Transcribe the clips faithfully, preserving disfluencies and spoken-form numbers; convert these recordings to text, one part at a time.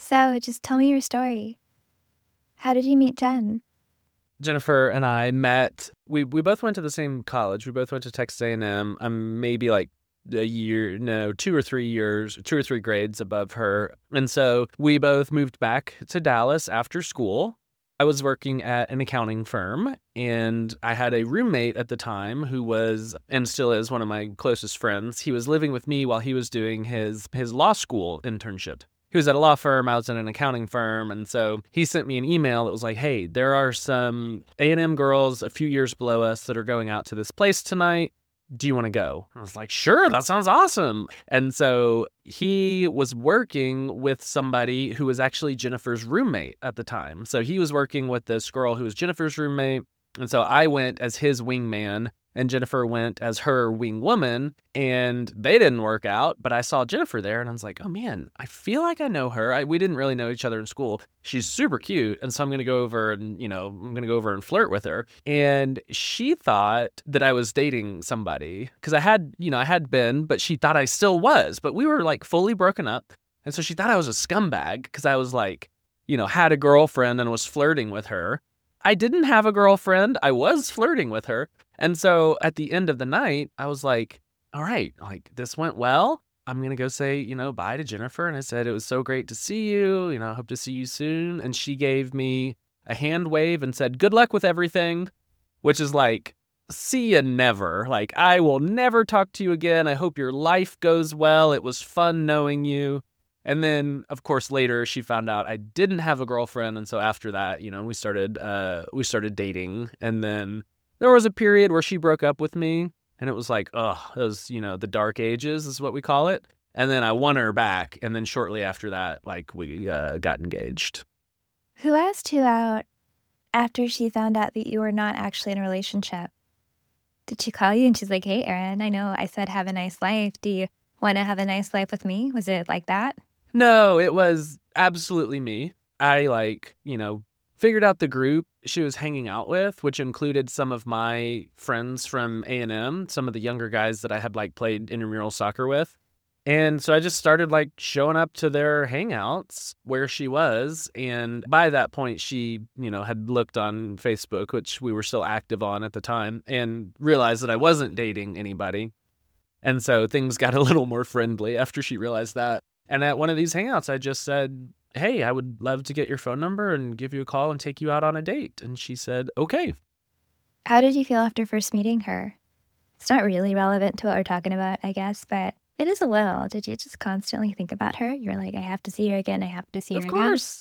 So just tell me your story. How did you meet Jen? Jennifer and I met. We we both went to the same college. We both went to Texas A and M. I'm maybe like a year, no, two or three years, two or three grades above her. And so we both moved back to Dallas after school. I was working at an accounting firm, and I had a roommate at the time who was and still is one of my closest friends. He was living with me while he was doing his his law school internship. He was at a law firm, I was at an accounting firm, and so he sent me an email that was like, hey, there are some A and M girls a few years below us that are going out to this place tonight. Do you want to go? I was like, sure, that sounds awesome. And so he was working with somebody who was actually Jennifer's roommate at the time. So he was working with this girl who was Jennifer's roommate. And so I went as his wingman, and Jennifer went as her wing woman, and they didn't work out, but I saw Jennifer there, and I was like, oh man, I feel like I know her. I, we didn't really know each other in school. She's super cute, and so I'm going to go over and, you know, I'm going to go over and flirt with her. And she thought that I was dating somebody, because I had, you know, I had been, but she thought I still was, but we were like fully broken up, and so she thought I was a scumbag, because I was like, you know, had a girlfriend and was flirting with her. I didn't have a girlfriend. I was flirting with her. And so at the end of the night, I was like, all right, like this went well. I'm going to go say, you know, bye to Jennifer. And I said, it was so great to see you. You know, I hope to see you soon. And she gave me a hand wave and said, good luck with everything, which is like, see ya never. Like, I will never talk to you again. I hope your life goes well. It was fun knowing you. And then, of course, later she found out I didn't have a girlfriend. And so after that, you know, we started, uh, we started dating. And then there was a period where she broke up with me, and it was like, oh, it was, you know, the dark ages is what we call it. And then I won her back. And then shortly after that, like, we uh, got engaged. Who asked you out after she found out that you were not actually in a relationship? Did she call you and she's like, hey, Erin, I know I said have a nice life. Do you want to have a nice life with me? Was it like that? No, it was absolutely me. I, like, you know, figured out the group she was hanging out with, which included some of my friends from A and M, some of the younger guys that I had like played intramural soccer with. And so I just started like showing up to their hangouts where she was. And by that point, she, you know, had looked on Facebook, which we were still active on at the time, and realized that I wasn't dating anybody. And so things got a little more friendly after she realized that. And at one of these hangouts, I just said, hey, I would love to get your phone number and give you a call and take you out on a date. And she said, okay. How did you feel after first meeting her? It's not really relevant to what we're talking about, I guess, but it is a little. Did you just constantly think about her? You're like, I have to see her again. I have to see Of her course.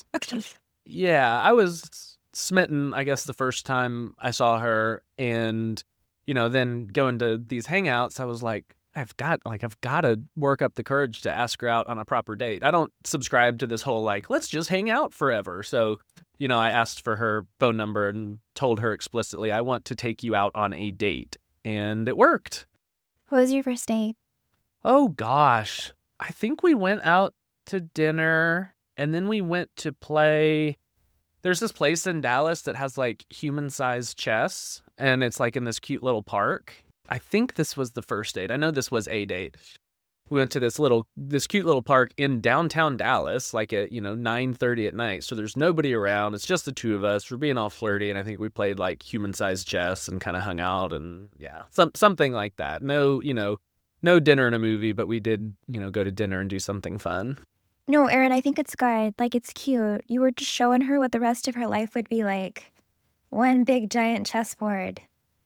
Yeah, I was smitten, I guess, the first time I saw her. And, you know, then going to these hangouts, I was like, I've got like I've got to work up the courage to ask her out on a proper date. I don't subscribe to this whole like let's just hang out forever. So, you know, I asked for her phone number and told her explicitly I want to take you out on a date, and it worked. What was your first date? Oh gosh. I think we went out to dinner, and then we went to play. There's this place in Dallas that has like human-sized chess, and it's like in this cute little park. I think this was the first date. I know this was a date. We went to this little, this cute little park in downtown Dallas, like at, you know, nine thirty at night. So there's nobody around. It's just the two of us. We're being all flirty. And I think we played like human-sized chess and kind of hung out and yeah, some, something like that. No, you know, no dinner and a movie, but we did, you know, go to dinner and do something fun. No, Erin, I think it's good. Like, it's cute. You were just showing her what the rest of her life would be like. One big giant chessboard.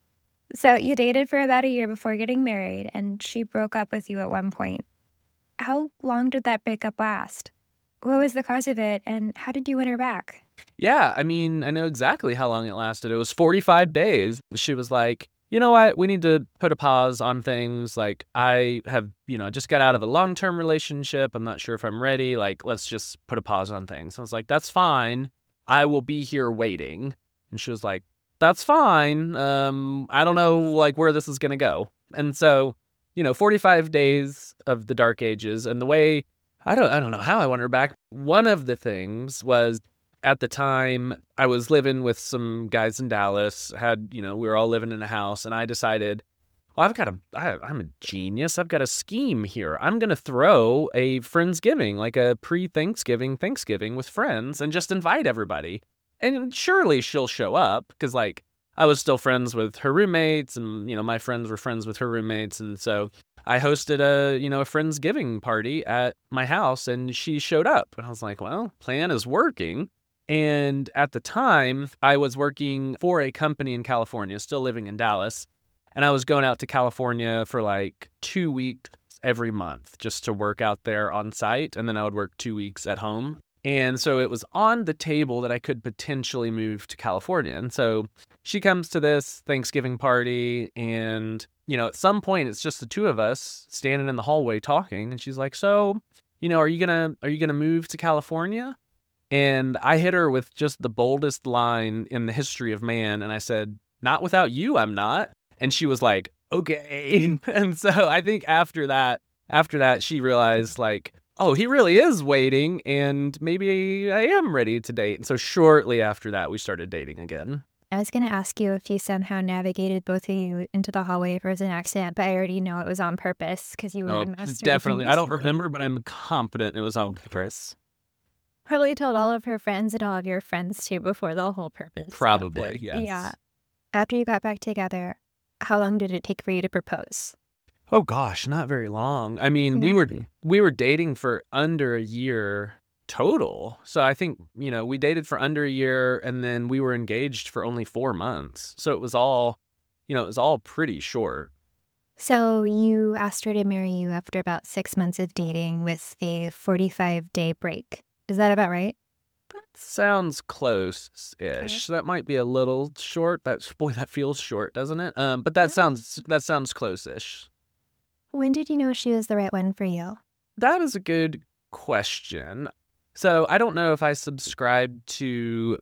So you dated for about a year before getting married, and she broke up with you at one point. How long did that breakup last? What was the cause of it, and how did you win her back? Yeah, I mean, I know exactly how long it lasted. It was forty-five days. She was like, you know what? We need to put a pause on things. Like, I have, you know, just got out of a long-term relationship. I'm not sure if I'm ready. Like, let's just put a pause on things. I was like, that's fine. I will be here waiting. And she was like, that's fine. Um, I don't know, like, where this is going to go. And so, you know, forty-five days of the dark ages, and the way, I don't, I don't know how I won her back. One of the things was, at the time, I was living with some guys in Dallas, had, you know, we were all living in a house, and I decided "Oh, I've got a, I, I'm a genius. I've got a scheme here. I'm going to throw a Friendsgiving, like a pre-Thanksgiving Thanksgiving with friends and just invite everybody. And surely she'll show up because, like, I was still friends with her roommates and, you know, my friends were friends with her roommates. And so I hosted a, you know, a Friendsgiving party at my house and she showed up. And I was like, well, plan is working. And at the time, I was working for a company in California, still living in Dallas. And I was going out to California for like two weeks every month just to work out there on site. And then I would work two weeks at home. And so it was on the table that I could potentially move to California. And so she comes to this Thanksgiving party and, you know, at some point it's just the two of us standing in the hallway talking. And she's like, so, you know, are you gonna, are you gonna move to California? And I hit her with just the boldest line in the history of man. And I said, not without you, I'm not. And she was like, okay. And so I think after that, after that, she realized like, oh, he really is waiting and maybe I am ready to date. And so shortly after that, we started dating again. I was going to ask you if you somehow navigated both of you into the hallway if it was an accident, but I already know it was on purpose because you were Oh, in master. definitely. I don't remember, but I'm confident it was on purpose. Probably told all of her friends and all of your friends too before the whole purpose. Probably, yes. Yeah. After you got back together, how long did it take for you to propose? Oh gosh, not very long. I mean, we were we were dating for under a year total. So I think, you know, we dated for under a year and then we were engaged for only four months. So it was all, you know, it was all pretty short. So you asked her to marry you after about six months of dating with a forty-five day break. Is that about right? Sounds close-ish. Okay. That might be a little short. That's boy, that feels short, doesn't it? Um, but that sounds that sounds close-ish. When did you know she was the right one for you? That is a good question. So I don't know if I subscribe to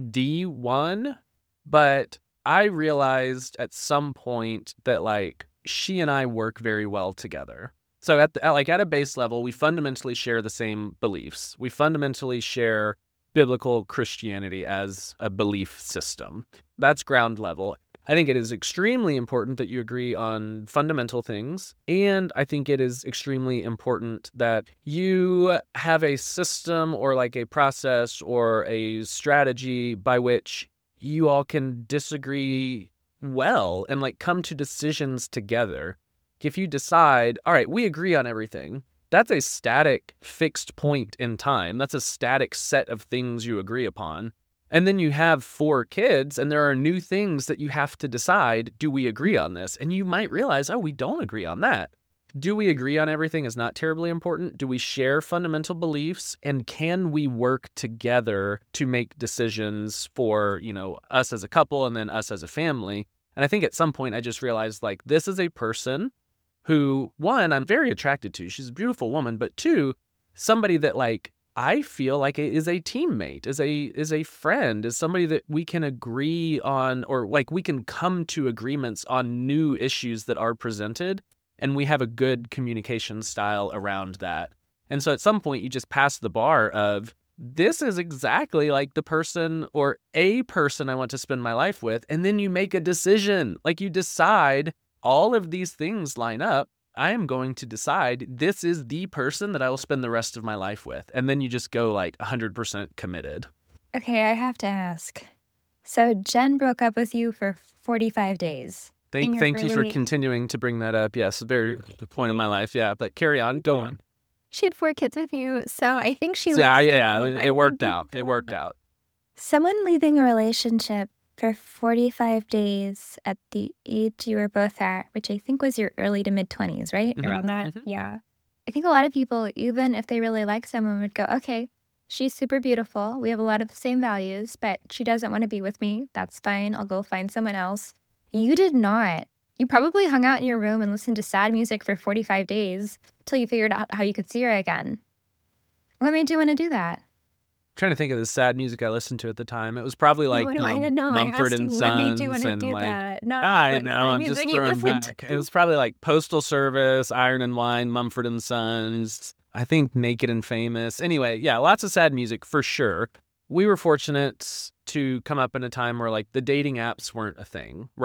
D one, but I realized at some point that like she and I work very well together. So at, the, at like at a base level, we fundamentally share the same beliefs. We fundamentally share biblical Christianity as a belief system. That's ground level. I think it is extremely important that you agree on fundamental things. And I think it is extremely important that you have a system or like a process or a strategy by which you all can disagree well and like come to decisions together. If you decide, all right, we agree on everything, that's a static fixed point in time. That's a static set of things you agree upon. And then you have four kids and there are new things that you have to decide, do we agree on this? And you might realize, oh, we don't agree on that. Do we agree on everything is not terribly important. Do we share fundamental beliefs? And can we work together to make decisions for, you know, us as a couple and then us as a family? And I think at some point I just realized like this is a person who, one, I'm very attracted to. She's a beautiful woman. But two, somebody that like I feel like it is a teammate, is a is a friend, is somebody that we can agree on or like we can come to agreements on new issues that are presented. And we have a good communication style around that. And so at some point you just pass the bar of this is exactly like the person or a person I want to spend my life with. And then you make a decision. Like you decide all of these things line up. I am going to decide this is the person that I will spend the rest of my life with. And then you just go like one hundred percent committed. Okay, I have to ask. So Jen broke up with you for forty-five days. Thank, thank you for continuing to bring that up. Yes, very the point of my life. Yeah, but carry on. Go on. She had four kids with you, so I think she was... Yeah, yeah, it worked out. It worked out. Someone leaving a relationship for forty-five days at the age you were both at, which I think was your early to mid-twenties, right? Mhm. Around that? Mhm. Yeah. I think a lot of people, even if they really like someone, would go, okay, she's super beautiful. We have a lot of the same values, but she doesn't want to be with me. That's fine. I'll go find someone else. You did not. You probably hung out in your room and listened to sad music for forty-five days till you figured out how you could see her again. What made you want to do that? Trying to think of the sad music I listened to at the time. It was probably like What you do I know, know? I Mumford asked and you, what made you Sons wanna and do like that? Not I what know. kind of I'm just music you throwing listened back. to. It was probably like Postal Service, Iron and Wine, Mumford and Sons. I think Naked and Famous. Anyway, yeah, lots of sad music for sure. We were fortunate to come up in a time where like the dating apps weren't a thing, right?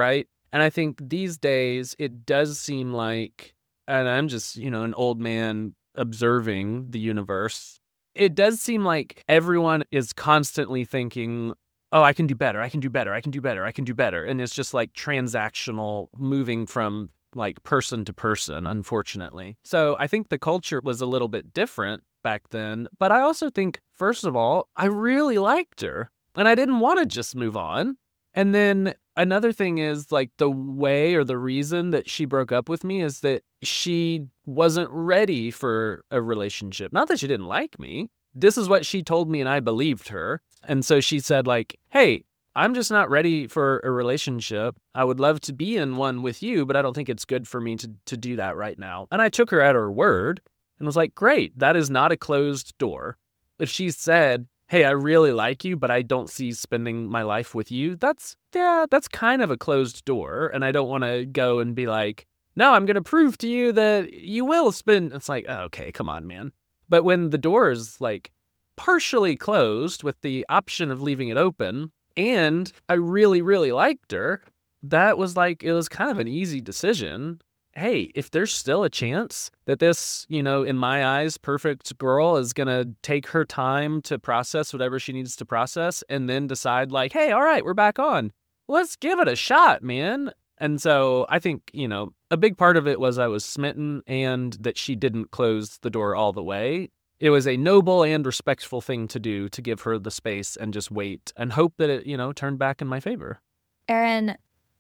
And I think these days it does seem like, and I'm just, you know, an old man observing the universe, it does seem like everyone is constantly thinking, oh, I can do better, I can do better, I can do better, I can do better. And it's just like transactional, moving from like person to person, unfortunately. So I think the culture was a little bit different back then. But I also think, first of all, I really liked her and I didn't want to just move on. And then another thing is like the way or the reason that she broke up with me is that she wasn't ready for a relationship. Not that she didn't like me. This is what she told me and I believed her. And so she said like, hey, I'm just not ready for a relationship. I would love to be in one with you, but I don't think it's good for me to, to do that right now. And I took her at her word and was like, great, that is not a closed door. If she said, hey, I really like you, but I don't see spending my life with you, that's, yeah, that's kind of a closed door. And I don't want to go and be like, no, I'm going to prove to you that you will spend. It's like, oh, okay, come on, man. But when the door is like partially closed with the option of leaving it open, and I really, really liked her, that was like, it was kind of an easy decision. Hey, if there's still a chance that this, you know, in my eyes, perfect girl is going to take her time to process whatever she needs to process and then decide like, hey, all right, we're back on. Let's give it a shot, man. And so I think, you know, a big part of it was I was smitten and that she didn't close the door all the way. It was a noble and respectful thing to do, to give her the space and just wait and hope that it, you know, turned back in my favor. Erin,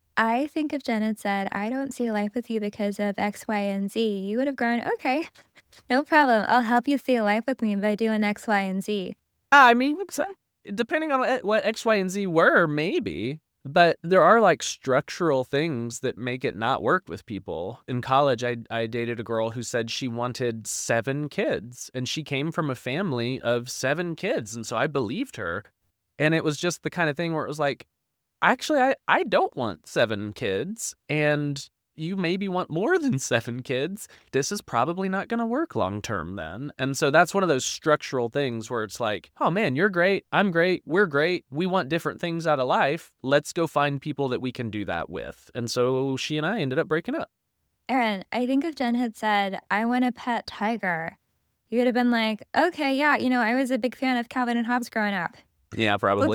I think if Jen had said, I don't see life with you because of X, Y, and Z, you would have gone, okay, no problem. I'll help you see life with me by doing X, Y, and Z. I mean, depending on what X, Y, and Z were, maybe. But there are like structural things that make it not work with people. In college, I, I dated a girl who said she wanted seven kids, and she came from a family of seven kids. And so I believed her. And it was just the kind of thing where it was like, actually, I, I don't want seven kids, and you maybe want more than seven kids. This is probably not going to work long term then. And so that's one of those structural things where it's like, oh man, you're great, I'm great, we're great, we want different things out of life. Let's go find people that we can do that with. And so she and I ended up breaking up. Erin, I think if Jen had said, I want a pet tiger, you would have been like, okay, yeah, you know, I was a big fan of Calvin and Hobbes growing up. Yeah, probably.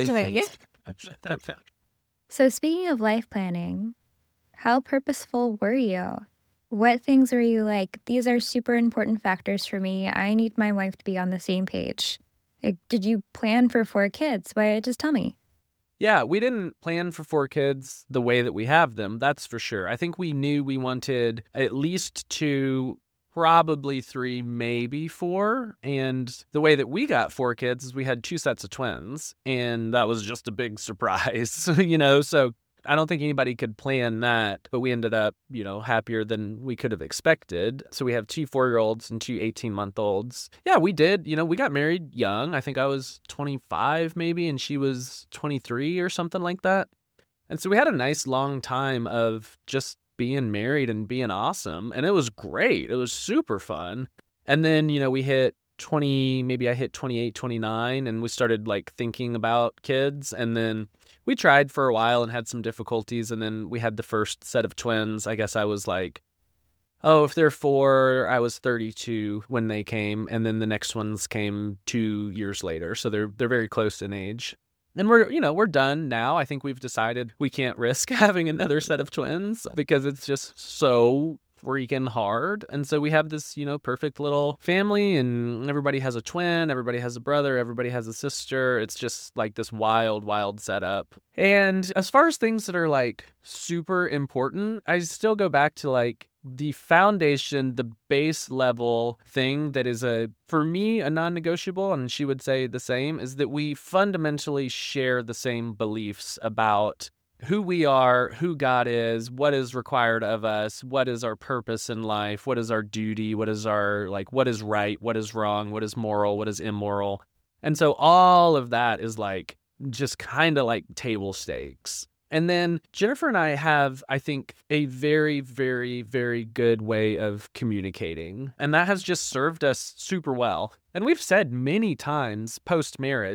So speaking of life planning, how purposeful were you? What things were you like, these are super important factors for me. I need my wife to be on the same page. Like, did you plan for four kids? Why, just tell me. Yeah, we didn't plan for four kids the way that we have them, that's for sure. I think we knew we wanted at least two, probably three, maybe four. And the way that we got four kids is we had two sets of twins, and that was just a big surprise, you know? So I don't think anybody could plan that, but we ended up, you know, happier than we could have expected. So we have two four-year-olds and two eighteen-month-olds. Yeah, we did. You know, we got married young. I think I was twenty-five maybe, and she was twenty-three or something like that. And so we had a nice long time of just being married and being awesome. And it was great. It was super fun. And then, you know, we hit twenty, maybe I hit twenty-eight, twenty-nine, and we started like thinking about kids. And then we tried for a while and had some difficulties. And then we had the first set of twins. I guess I was like, oh, if they're four, I was thirty-two when they came. And then the next ones came two years later. So they're, they're very close in age. And we're, you know, we're done now. I think we've decided we can't risk having another set of twins because it's just so freaking hard. And so we have this, you know, perfect little family, and everybody has a twin, everybody has a brother, everybody has a sister. It's just like this wild, wild setup. And as far as things that are like super important, I still go back to like the foundation, the base level thing that is a, for me, a non-negotiable, and she would say the same, is that we fundamentally share the same beliefs about who we are, who God is, what is required of us, what is our purpose in life, what is our duty, what is our, like, what is right, what is wrong, what is moral, what is immoral. And so all of that is like just kind of like table stakes. And then Jennifer and I have, I think, a very, very, very good way of communicating. And that has just served us super well. And we've said many times post-marriage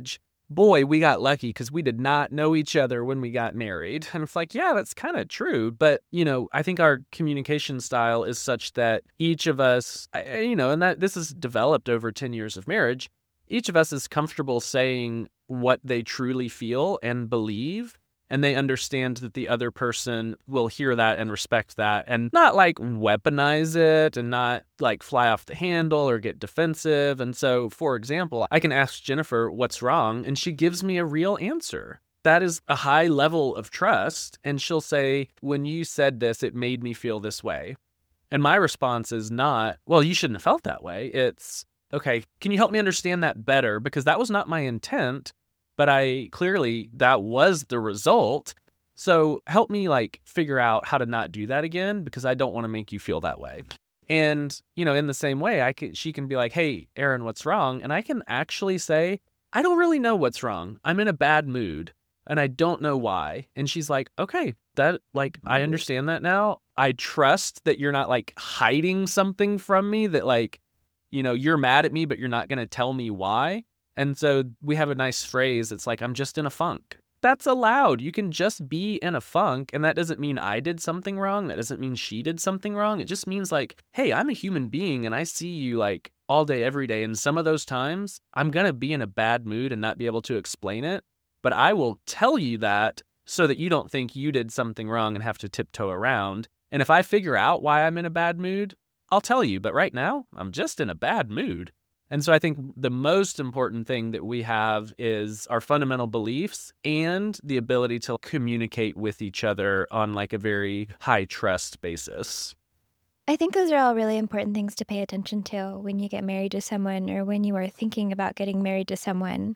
boy, we got lucky because we did not know each other when we got married. And it's like, yeah, that's kind of true. But, you know, I think our communication style is such that each of us, you know, and that this is developed over ten years of marriage, each of us is comfortable saying what they truly feel and believe. And they understand that the other person will hear that and respect that and not like weaponize it and not like fly off the handle or get defensive. And so, for example, I can ask Jennifer what's wrong and she gives me a real answer. That is a high level of trust. And she'll say, when you said this, it made me feel this way. And my response is not, well, you shouldn't have felt that way. It's, okay, can you help me understand that better? Because that was not my intent. But I clearly that was the result. So help me like figure out how to not do that again because I don't want to make you feel that way. And, you know, in the same way, I can, she can be like, hey, Aaron, what's wrong? And I can actually say, I don't really know what's wrong. I'm in a bad mood and I don't know why. And she's like, okay, that like, I understand that now. I trust that you're not like hiding something from me that like, you know, you're mad at me, but you're not going to tell me why. And so we have a nice phrase. It's like, I'm just in a funk. That's allowed. You can just be in a funk. And that doesn't mean I did something wrong. That doesn't mean she did something wrong. It just means like, hey, I'm a human being and I see you like all day, every day. And some of those times I'm going to be in a bad mood and not be able to explain it. But I will tell you that so that you don't think you did something wrong and have to tiptoe around. And if I figure out why I'm in a bad mood, I'll tell you. But right now, I'm just in a bad mood. And so I think the most important thing that we have is our fundamental beliefs and the ability to communicate with each other on like a very high trust basis. I think those are all really important things to pay attention to when you get married to someone or when you are thinking about getting married to someone.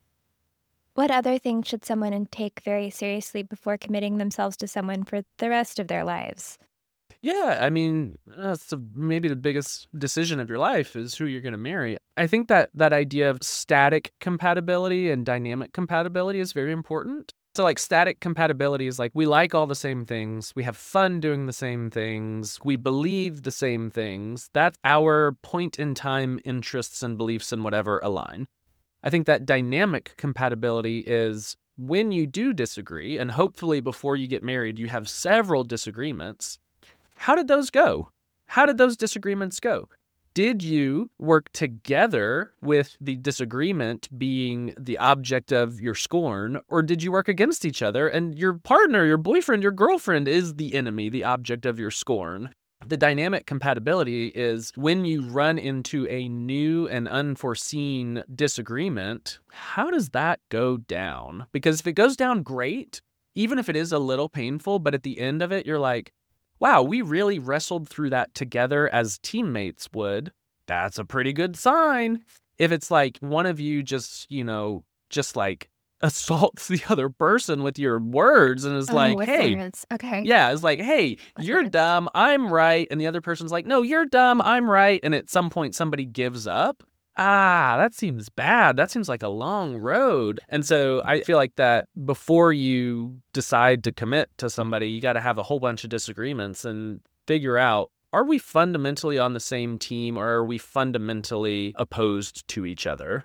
What other things should someone take very seriously before committing themselves to someone for the rest of their lives? Yeah, I mean, that's the, maybe the biggest decision of your life is who you're going to marry. I think that that idea of static compatibility and dynamic compatibility is very important. So like static compatibility is like we like all the same things, we have fun doing the same things, we believe the same things. That's our point in time interests and beliefs and whatever align. I think that dynamic compatibility is when you do disagree, and hopefully before you get married, you have several disagreements. How did those go? How did those disagreements go? Did you work together with the disagreement being the object of your scorn, or did you work against each other and your partner, your boyfriend, your girlfriend is the enemy, the object of your scorn? The dynamic compatibility is when you run into a new and unforeseen disagreement, how does that go down? Because if it goes down great, even if it is a little painful, but at the end of it, you're like, wow, we really wrestled through that together as teammates would. That's a pretty good sign. If it's like one of you just, you know, just like assaults the other person with your words and is Oh, like, with hey, words. Okay. yeah, it's like, hey, With you're words. dumb, I'm right. And the other person's like, no, you're dumb, I'm right. And at some point somebody gives up. Ah, that seems bad. That seems like a long road. And so I feel like that before you decide to commit to somebody, you got to have a whole bunch of disagreements and figure out, are we fundamentally on the same team or are we fundamentally opposed to each other?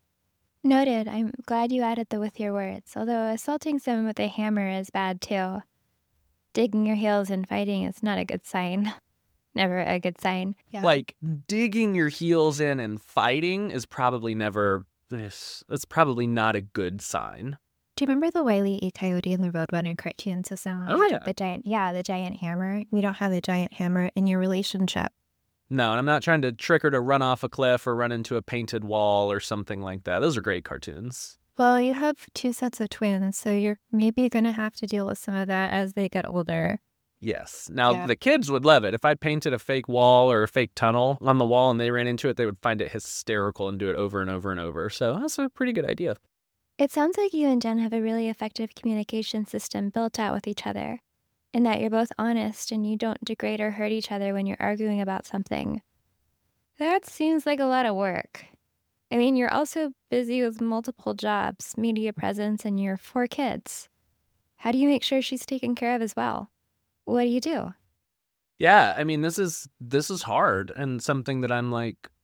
Noted. I'm glad you added the with your words, although assaulting someone with a hammer is bad too. Digging your heels and fighting is not a good sign. Never a good sign. Yeah. Like digging your heels in and fighting is probably never this. That's probably not a good sign. Do you remember the Wile E. Coyote and the Roadrunner cartoon system? Oh yeah. The giant, yeah, the giant hammer. We don't have a giant hammer in your relationship. No, and I'm not trying to trick her to run off a cliff or run into a painted wall or something like that. Those are great cartoons. Well, you have two sets of twins, so you're maybe going to have to deal with some of that as they get older. Yes. Now, Yeah. the kids would love it. If I painted a fake wall or a fake tunnel on the wall and they ran into it, they would find it hysterical and do it over and over and over. So that's a pretty good idea. It sounds like you and Jen have a really effective communication system built out with each other, and that you're both honest and you don't degrade or hurt each other when you're arguing about something. That seems like a lot of work. I mean, you're also busy with multiple jobs, media presence, and your four kids. How do you make sure she's taken care of as well? What do you do? Yeah, I mean, this is this is hard and something that I'm like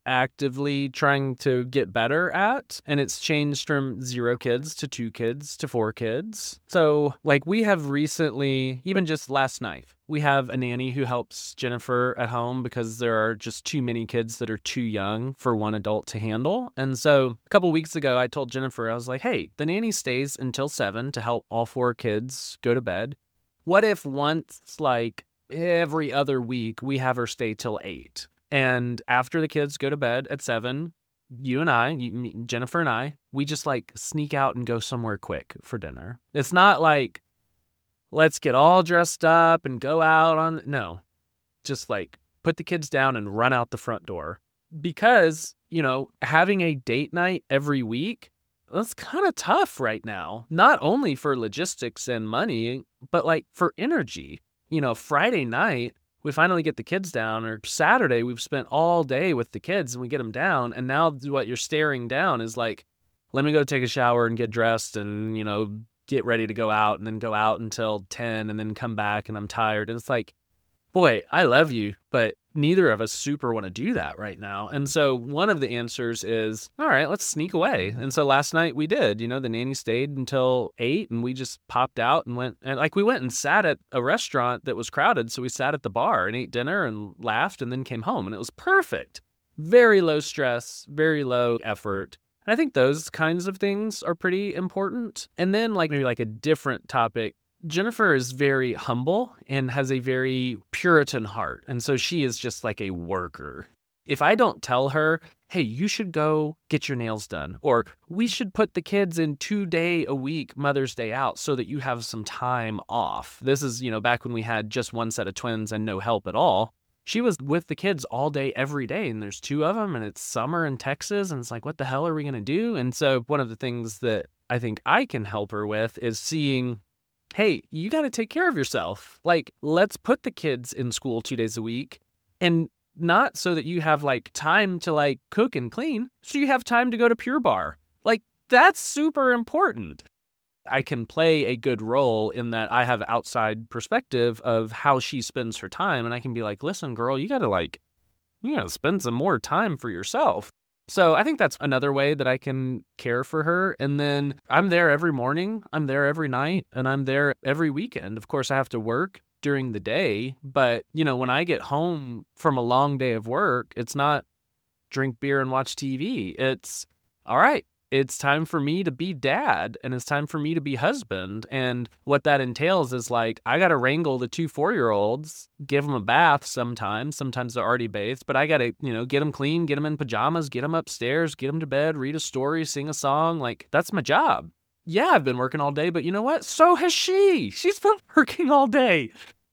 actively trying to get better at. And it's changed from zero kids to two kids to four kids. So like we have recently, even just last night, we have a nanny who helps Jennifer at home because there are just too many kids that are too young for one adult to handle. And so a couple weeks ago, I told Jennifer, I was like, hey, the nanny stays until seven to help all four kids go to bed. What if once, like every other week, we have her stay till eight? And after the kids go to bed at seven, you and I, you, me, Jennifer and I, we just like sneak out and go somewhere quick for dinner. It's not like, let's get all dressed up and go out on, no, just like put the kids down and run out the front door. Because, you know, having a date night every week, that's kind of tough right now. Not only for logistics and money, but like for energy. You know, Friday night, we finally get the kids down, or Saturday, we've spent all day with the kids and we get them down. And now what you're staring down is like, let me go take a shower and get dressed and, you know, get ready to go out, and then go out until ten and then come back and I'm tired. And it's like, boy, I love you, but neither of us super want to do that right now. And so one of the answers is, all right, let's sneak away. And so last night we did, you know, the nanny stayed until eight and we just popped out and went, and like we went and sat at a restaurant that was crowded. So we sat at the bar and ate dinner and laughed and then came home, and it was perfect. Very low stress, very low effort. And I think those kinds of things are pretty important. And then like maybe like a different topic, Jennifer is very humble and has a very Puritan heart. And so she is just like a worker. If I don't tell her, hey, you should go get your nails done, or we should put the kids in two day a week Mother's Day out so that you have some time off. This is, you know, back when we had just one set of twins and no help at all. She was with the kids all day, every day, and there's two of them, and it's summer in Texas, and it's like, what the hell are we going to do? And so one of the things that I think I can help her with is seeing, hey, you got to take care of yourself. Like, let's put the kids in school two days a week, and not so that you have like time to like cook and clean, so you have time to go to Pure Barre. Like, that's super important. I can play a good role in that I have outside perspective of how she spends her time. And I can be like, listen, girl, you got to like, you got to spend some more time for yourself. So I think that's another way that I can care for her. And then I'm there every morning, I'm there every night, and I'm there every weekend. Of course, I have to work during the day. But, you know, when I get home from a long day of work, it's not drink beer and watch T V. It's all right. It's time for me to be dad, and it's time for me to be husband. And what that entails is like, I got to wrangle the two four-year-olds, give them a bath sometimes. Sometimes they're already bathed, but I got to, you know, get them clean, get them in pajamas, get them upstairs, get them to bed, read a story, sing a song. Like, that's my job. Yeah, I've been working all day, but you know what? So has she. She's been working all day.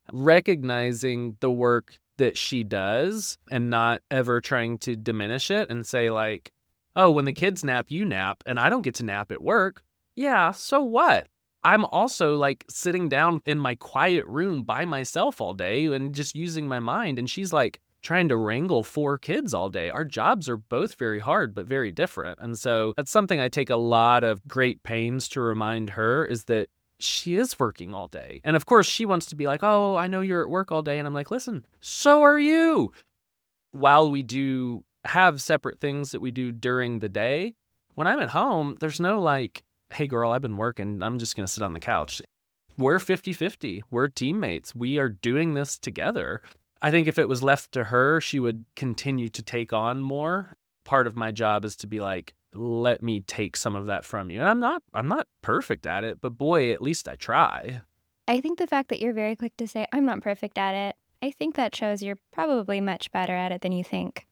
Recognizing the work that she does and not ever trying to diminish it and say like, oh, when the kids nap, you nap, and I don't get to nap at work. Yeah, so what? I'm also like sitting down in my quiet room by myself all day and just using my mind. And she's like trying to wrangle four kids all day. Our jobs are both very hard, but very different. And so that's something I take a lot of great pains to remind her, is that she is working all day. And of course, she wants to be like, oh, I know you're at work all day. And I'm like, listen, so are you. While we do have separate things that we do during the day, when I'm at home, there's no like, hey girl, I've been working, I'm just going to sit on the couch. We're fifty-fifty. We're teammates. We are doing this together. I think if it was left to her, she would continue to take on more. Part of my job is to be like, let me take some of that from you. And I'm not, I'm not perfect at it, but boy, at least I try. I think the fact that you're very quick to say, I'm not perfect at it, I think that shows you're probably much better at it than you think.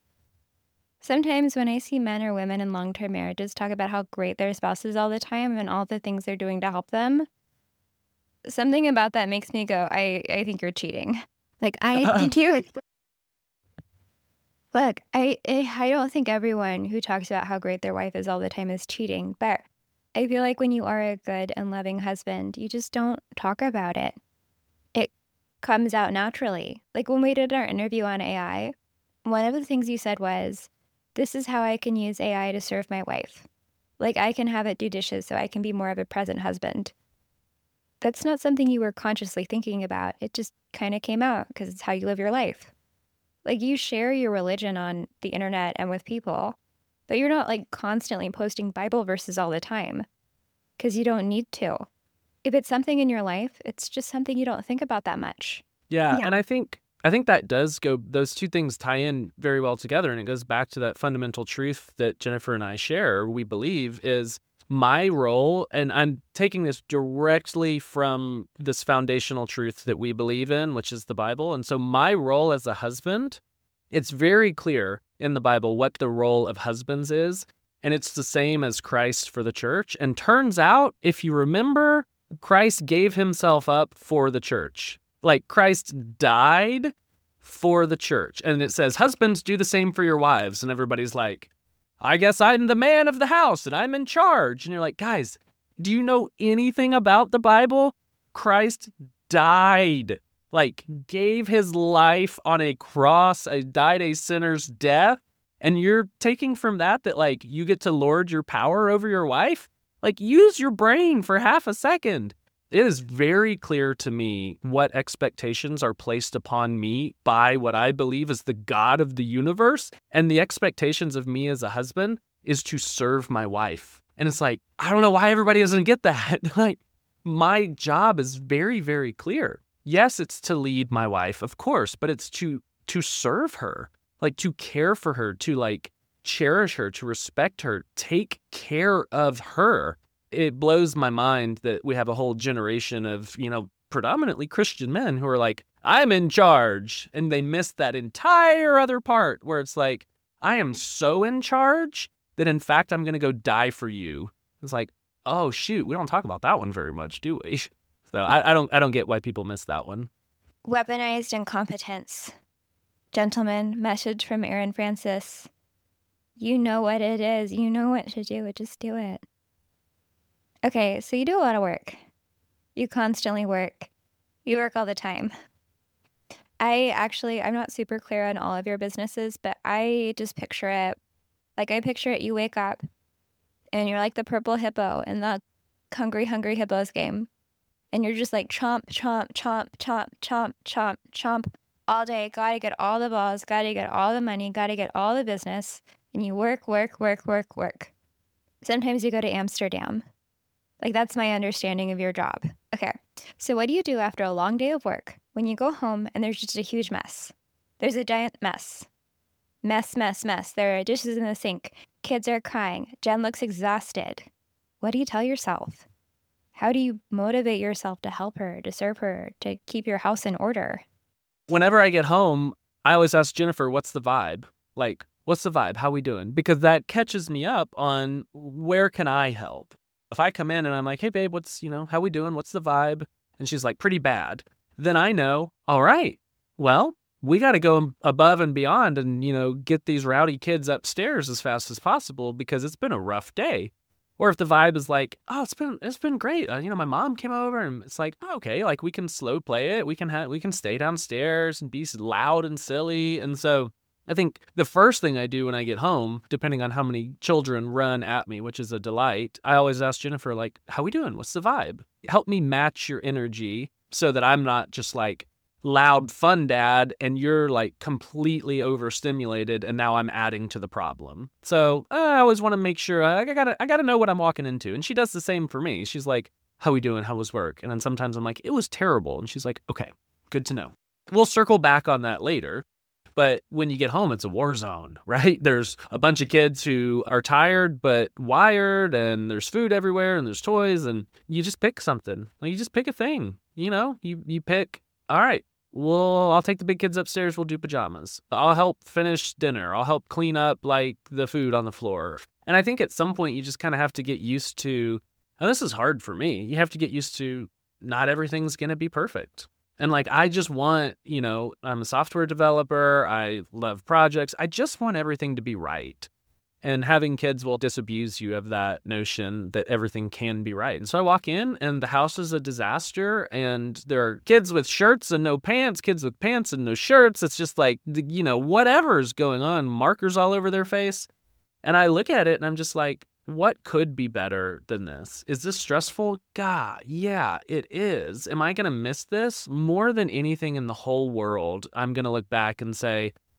Sometimes when I see men or women in long-term marriages talk about how great their spouse is all the time and all the things they're doing to help them, something about that makes me go, I, I think you're cheating. Like, I do. Look, I, I I don't think everyone who talks about how great their wife is all the time is cheating, but I feel like when you are a good and loving husband, you just don't talk about it. It comes out naturally. Like when we did our interview on A I, one of the things you said was, this is how I can use A I to serve my wife. Like I can have it do dishes so I can be more of a present husband. That's not something you were consciously thinking about. It just kind of came out because it's how you live your life. Like, you share your religion on the internet and with people, but you're not like constantly posting Bible verses all the time because you don't need to. If it's something in your life, it's just something you don't think about that much. Yeah, Yeah. and I think I think that does go those two things tie in very well together, and it goes back to that fundamental truth that Jennifer and I share, we believe is my role, and I'm taking this directly from this foundational truth that we believe in, which is the Bible. And so my role as a husband, it's very clear in the Bible what the role of husbands is, and it's the same as Christ for the church. And turns out, if you remember, Christ gave himself up for the church. Like, Christ died for the church. And it says, husbands, do the same for your wives. And everybody's like, I guess I'm the man of the house and I'm in charge. And you're like, guys, do you know anything about the Bible? Christ died, like gave his life on a cross, uh, died a sinner's death. And you're taking from that that like you get to lord your power over your wife? Like, use your brain for half a second. It is very clear to me what expectations are placed upon me by what I believe is the God of the universe. And the expectations of me as a husband is to serve my wife. And it's like, I don't know why everybody doesn't get that. Like, my job is very, very clear. Yes, it's to lead my wife, of course, but it's to to serve her, like to care for her, to like cherish her, to respect her, take care of her. It blows my mind that we have a whole generation of, you know, predominantly Christian men who are like, I'm in charge. And they miss that entire other part where it's like, I am so in charge that in fact, I'm going to go die for you. It's like, oh, shoot, we don't talk about that one very much, do we? So I, I don't I don't get why people miss that one. Weaponized incompetence. Gentlemen, message from Aaron Francis. You know what it is. You know what to do. Just do it. Okay, so you do a lot of work. You constantly work. You work all the time. I actually, I'm not super clear on all of your businesses, but I just picture it. Like, I picture it, you wake up and you're like the purple hippo in the Hungry Hungry Hippos game. And you're just like chomp, chomp, chomp, chomp, chomp, chomp, chomp all day. Gotta get all the balls, gotta get all the money, gotta get all the business. And you work, work, work, work, work. Sometimes you go to Amsterdam. Like, that's my understanding of your job. Okay, so what do you do after a long day of work when you go home and there's just a huge mess? There's a giant mess. Mess, mess, mess. There are dishes in the sink. Kids are crying. Jen looks exhausted. What do you tell yourself? How do you motivate yourself to help her, to serve her, to keep your house in order? Whenever I get home, I always ask Jennifer, what's the vibe? Like, what's the vibe? How we doing? Because that catches me up on where can I help? If I come in and I'm like, hey, babe, what's, you know, how we doing? What's the vibe? And she's like, pretty bad. Then I know, all right, well, we got to go above and beyond and, you know, get these rowdy kids upstairs as fast as possible because it's been a rough day. Or if the vibe is like, oh, it's been it's been great. Uh, you know, my mom came over and it's like, oh, okay, like we can slow play it. We can have we can stay downstairs and be loud and silly. And so I think the first thing I do when I get home, depending on how many children run at me, which is a delight, I always ask Jennifer, like, how we doing? What's the vibe? Help me match your energy so that I'm not just like loud fun dad and you're like completely overstimulated and now I'm adding to the problem. So I always want to make sure I gotta I gotta know what I'm walking into. And she does the same for me. She's like, how we doing? How was work? And then sometimes I'm like, it was terrible. And she's like, okay, good to know. We'll circle back on that later. But when you get home, it's a war zone, right? There's a bunch of kids who are tired but wired, and there's food everywhere, and there's toys, and you just pick something. Like, you just pick a thing, you know? You you pick, all right, well, I'll take the big kids upstairs, we'll do pajamas. I'll help finish dinner. I'll help clean up, like, the food on the floor. And I think at some point you just kind of have to get used to, and this is hard for me, you have to get used to not everything's going to be perfect. And like, I just want, you know, I'm a software developer. I love projects. I just want everything to be right. And having kids will disabuse you of that notion that everything can be right. And so I walk in and the house is a disaster and there are kids with shirts and no pants, kids with pants and no shirts. It's just like, you know, whatever's going on, markers all over their face. And I look at it and I'm just like, what could be better than this? Is this stressful? God, yeah, it is. Am I going to miss this? More than anything in the whole world, I'm going to look back and say,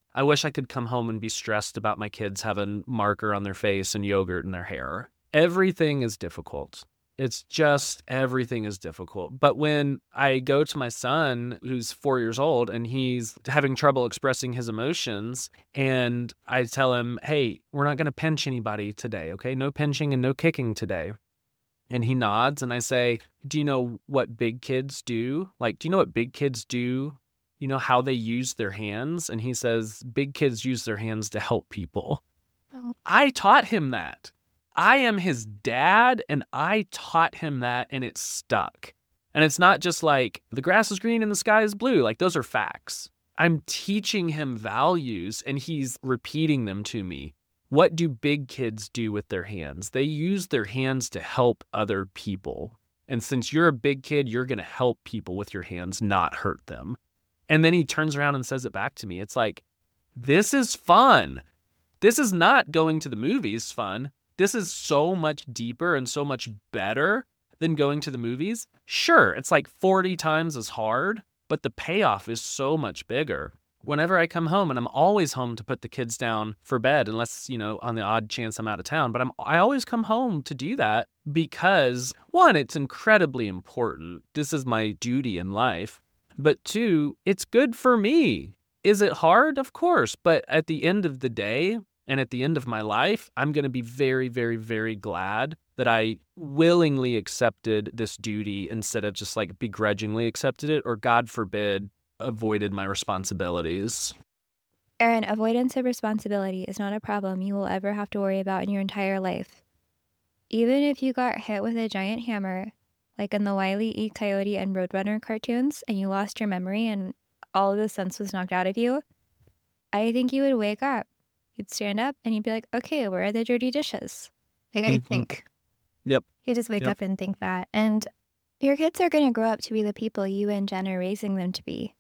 I wish I could come home and be stressed about my kids having marker on their face and yogurt in their hair. Everything is difficult. It's just everything is difficult. But when I go to my son, who's four years old, and he's having trouble expressing his emotions, and I tell him, hey, we're not going to pinch anybody today, okay? No pinching and no kicking today. And he nods, and I say, do you know what big kids do? Like, do you know what big kids do? You know how they use their hands? And he says, big kids use their hands to help people. Oh. I taught him that. I am his dad, and I taught him that, and it stuck. And it's not just like, the grass is green and the sky is blue. Like, those are facts. I'm teaching him values, and he's repeating them to me. What do big kids do with their hands? They use their hands to help other people. And since you're a big kid, you're going to help people with your hands, not hurt them. And then he turns around and says it back to me. It's like, this is fun. This is not going to the movies fun. This is so much deeper and so much better than going to the movies. Sure, it's like forty times as hard, but the payoff is so much bigger. Whenever I come home, and I'm always home to put the kids down for bed, unless, you know, on the odd chance I'm out of town, but I'm, I always come home to do that because, one, it's incredibly important. This is my duty in life. But two, it's good for me. Is it hard? Of course. But at the end of the day, and at the end of my life, I'm going to be very, very, very glad that I willingly accepted this duty instead of just like begrudgingly accepted it, or God forbid, avoided my responsibilities. Aaron, avoidance of responsibility is not a problem you will ever have to worry about in your entire life. Even if you got hit with a giant hammer, like in the Wile E. Coyote and Roadrunner cartoons, and you lost your memory and all of the sense was knocked out of you, I think you would wake up. You'd stand up and you'd be like, okay, where are the dirty dishes? Like, I think. Yep. You just wake Yep. up and think that. And Your kids are going to grow up to be the people you and Jen are raising them to be.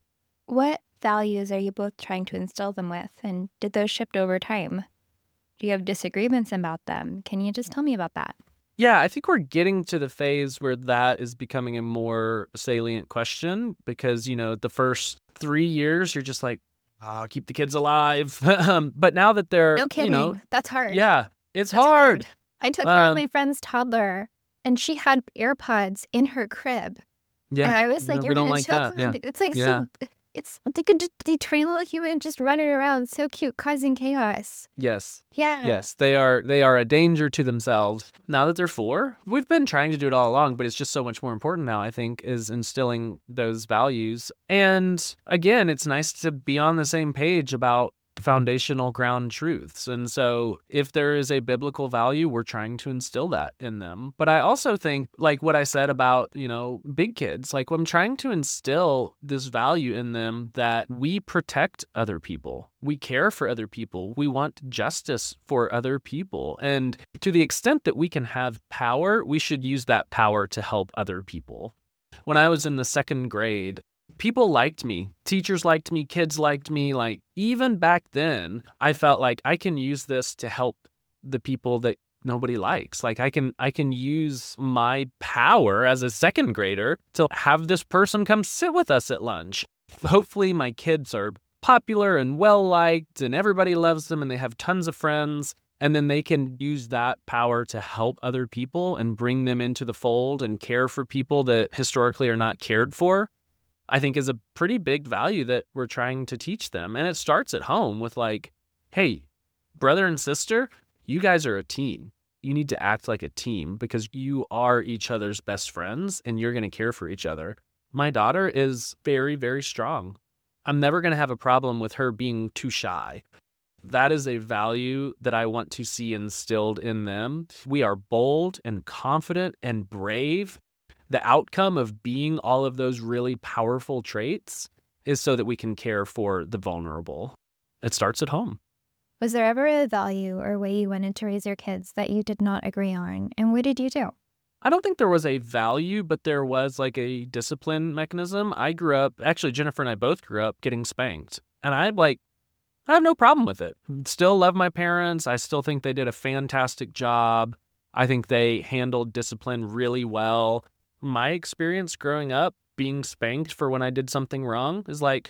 What values are you both trying to instill them with, and did those shift over time? Do you have disagreements about them? Can you just tell me about that? Yeah, I think we're getting to the phase where that is becoming a more salient question because, you know, the first three years, you're just like, oh, keep the kids alive. Um, but now that they're, no kidding. you know, That's hard. yeah, it's That's hard. I took care of Um, my friend's toddler, and she had AirPods in her crib. Yeah, And I was like, no, you're we don't gonna like choke that. Yeah. them. It's like, Yeah. so, it's, they could just, they train little human just running around, so cute, causing chaos. Yes. Yeah. Yes, they are they are a danger to themselves. Now that they're four, we've been trying to do it all along, but it's just so much more important now, I think, is instilling those values. And again, it's nice to be on the same page about foundational ground truths. And so if there is a biblical value, we're trying to instill that in them. But I also think, like what I said about, you know, big kids, like I'm trying to instill this value in them that we protect other people. We care for other people. We want justice for other people. And to the extent that we can have power, we should use that power to help other people. When I was in the second grade, people liked me. Teachers liked me. Kids liked me. Like, even back then, I felt like I can use this to help the people that nobody likes. Like, I can I can use my power as a second grader to have this person come sit with us at lunch. Hopefully, my kids are popular and well-liked, and everybody loves them, and they have tons of friends. And then they can use that power to help other people and bring them into the fold and care for people that historically are not cared for. I think is a pretty big value that we're trying to teach them. And it starts at home with like, hey, brother and sister, you guys are a team. You need to act like a team because you are each other's best friends and you're going to care for each other. My daughter is very, very strong. I'm never going to have a problem with her being too shy. That is a value that I want to see instilled in them. We are bold and confident and brave. The outcome of being all of those really powerful traits is so that we can care for the vulnerable. It starts at home. Was there ever a value or way you wanted to raise your kids that you did not agree on? And what did you do? I don't think there was a value, but there was like a discipline mechanism. I grew up, actually, Jennifer and I both grew up getting spanked. And I like, I have no problem with it. Still love my parents. I still think they did a fantastic job. I think they handled discipline really well. My experience growing up being spanked for when I did something wrong is like,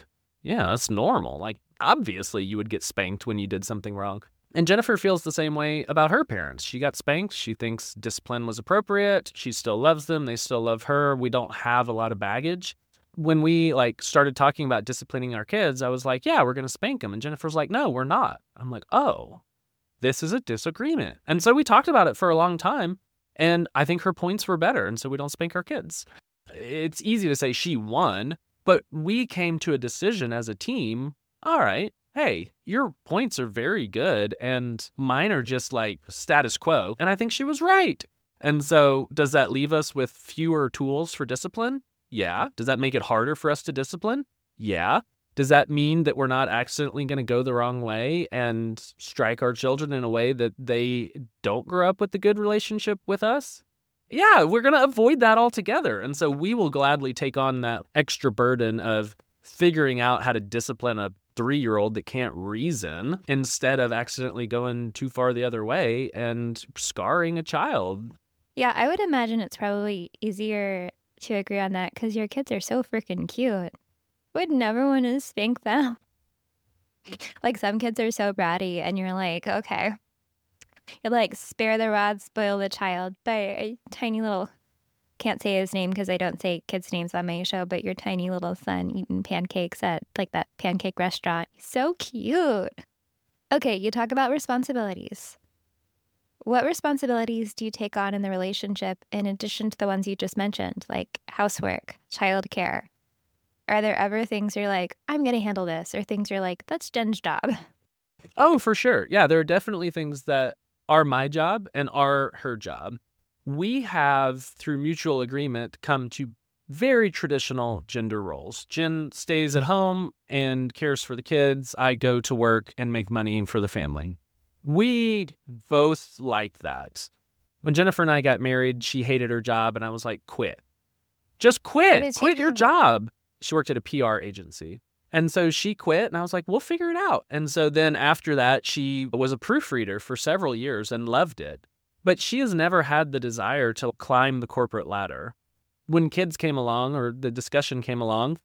yeah, that's normal. Like, obviously you would get spanked when you did something wrong. And Jennifer feels the same way about her parents. She got spanked. She thinks discipline was appropriate. She still loves them. They still love her. We don't have a lot of baggage. When we like started talking about disciplining our kids, I was like, yeah, we're going to spank them. And Jennifer's like, no, we're not. I'm like, oh, this is a disagreement. And so we talked about it for a long time. And I think her points were better. And so we don't spank our kids. It's easy to say she won, but we came to a decision as a team. All right, hey, your points are very good and mine are just like status quo. And I think she was right. And so does that leave us with fewer tools for discipline? Yeah. Does that make it harder for us to discipline? Yeah. Does that mean that we're not accidentally going to go the wrong way and strike our children in a way that they don't grow up with a good relationship with us? Yeah, we're going to avoid that altogether. And so we will gladly take on that extra burden of figuring out how to discipline a three-year-old that can't reason instead of accidentally going too far the other way and scarring a child. Yeah, I would imagine it's probably easier to agree on that because your kids are so freaking cute. Would never want to spank them. Like some kids are so bratty and you're like, okay. You're like, spare the rod, spoil the child. By a tiny little, can't say his name because I don't say kids' names on my show, but your tiny little son eating pancakes at like that pancake restaurant. So cute. Okay, you talk about responsibilities. What responsibilities do you take on in the relationship in addition to the ones you just mentioned, like housework, childcare? Are there ever things you're like, I'm going to handle this, or things you're like, that's Jen's job? Oh, for sure. Yeah, there are definitely things that are my job and are her job. We have, through mutual agreement, come to very traditional gender roles. Jen stays at home and cares for the kids. I go to work and make money for the family. We both like that. When Jennifer and I got married, she hated her job, and I was like, quit. Just quit. Quit your job. She worked at a P R agency. And so she quit, and I was like, we'll figure it out. And so then after that, she was a proofreader for several years and loved it. But she has never had the desire to climb the corporate ladder. When kids came along, or the discussion came along,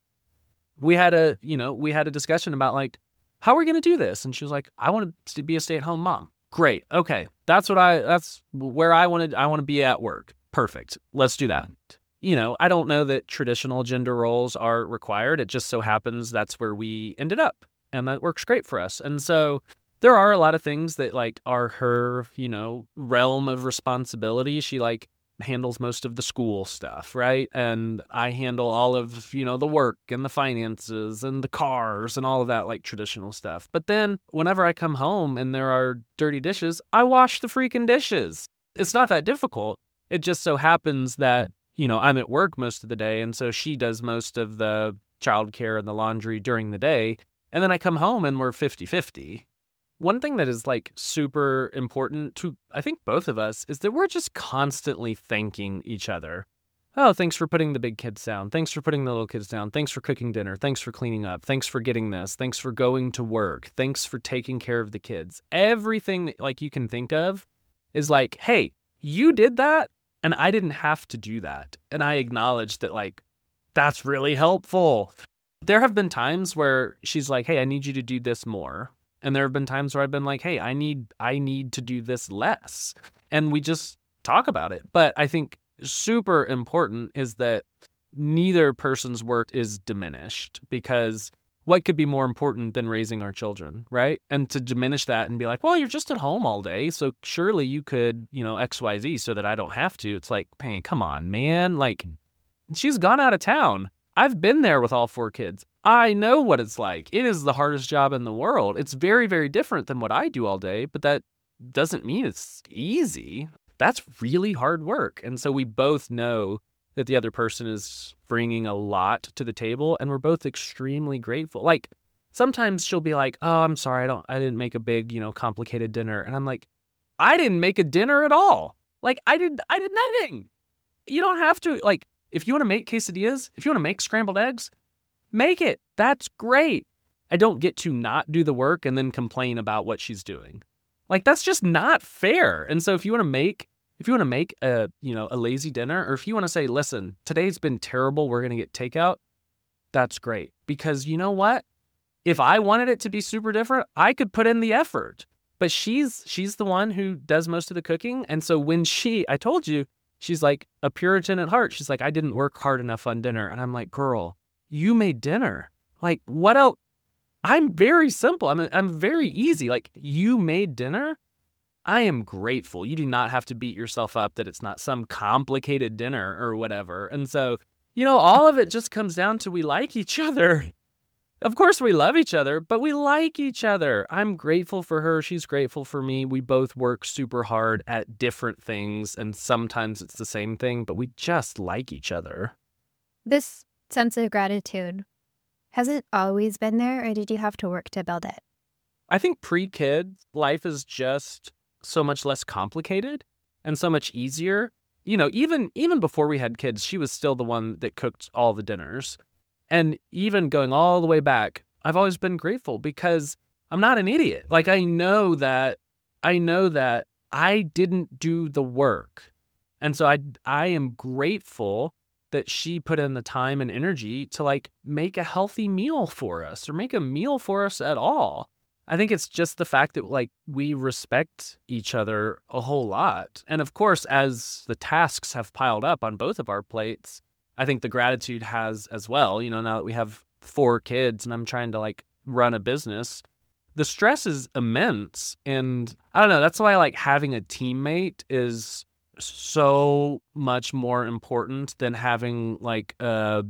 we had a, you know, we had a discussion about like, how are we going to do this? And she was like, I want to be a stay-at-home mom. Great. Okay. That's what I, that's where I wanted, I want to be at work. Perfect. Let's do that. You know, I don't know that traditional gender roles are required. It just so happens that's where we ended up, and that works great for us. And so there are a lot of things that like are her, you know, realm of responsibility. She like handles most of the school stuff, right? And I handle all of, you know, the work and the finances and the cars and all of that like traditional stuff. But then whenever I come home and there are dirty dishes, I wash the freaking dishes. It's not that difficult. It just so happens that, you know, I'm at work most of the day, and so she does most of the childcare and the laundry during the day. And then I come home and we're fifty-fifty. One thing that is like super important to, I think, both of us is that we're just constantly thanking each other. Oh, thanks for putting the big kids down. Thanks for putting the little kids down. Thanks for cooking dinner. Thanks for cleaning up. Thanks for getting this. Thanks for going to work. Thanks for taking care of the kids. Everything that like you can think of is like, hey, you did that. And I didn't have to do that. And I acknowledge that, like, that's really helpful. There have been times where she's like, hey, I need you to do this more. And there have been times where I've been like, hey, I need I need to do this less. And we just talk about it. But I think super important is that neither person's work is diminished, because what could be more important than raising our children, right? And to diminish that and be like, well, you're just at home all day, so surely you could, you know, X Y Z so that I don't have to. It's like, hey, come on, man. Like, she's gone out of town. I've been there with all four kids. I know what it's like. It is the hardest job in the world. It's very, very different than what I do all day, but that doesn't mean it's easy. That's really hard work. And so we both know that the other person is bringing a lot to the table, and we're both extremely grateful. Like, sometimes she'll be like, oh, I'm sorry, I don't, I didn't make a big, you know, complicated dinner. And I'm like, I didn't make a dinner at all. Like, I did, I did nothing. You don't have to, like, if you want to make quesadillas, if you want to make scrambled eggs, make it. That's great. I don't get to not do the work and then complain about what she's doing. Like, that's just not fair. And so if you want to make If you want to make a, you know, a lazy dinner, or if you want to say, listen, today's been terrible, we're going to get takeout, that's great. Because you know what? if I wanted it to be super different, I could put in the effort. But she's she's the one who does most of the cooking. And so when she, I told you, she's like a Puritan at heart. She's like, I didn't work hard enough on dinner. And I'm like, girl, you made dinner. Like, what else? I'm very simple. I'm I'm very easy. Like, you made dinner. I am grateful. You do not have to beat yourself up that it's not some complicated dinner or whatever. And so, you know, all of it just comes down to we like each other. Of course, we love each other, but we like each other. I'm grateful for her. She's grateful for me. We both work super hard at different things, and sometimes it's the same thing, but we just like each other. This sense of gratitude, has it always been there, or did you have to work to build it? I think pre-kid life is just so much less complicated and so much easier. You know, even even before we had kids, she was still the one that cooked all the dinners. And even going all the way back, I've always been grateful because I'm not an idiot. Like, I know that I know that I didn't do the work. And so I I am grateful that she put in the time and energy to like make a healthy meal for us or make a meal for us at all. I think it's just the fact that like we respect each other a whole lot. And of course, as the tasks have piled up on both of our plates, I think the gratitude has as well. You know, now that we have four kids and I'm trying to like run a business, the stress is immense. And I don't know, that's why like having a teammate is so much more important than having like a,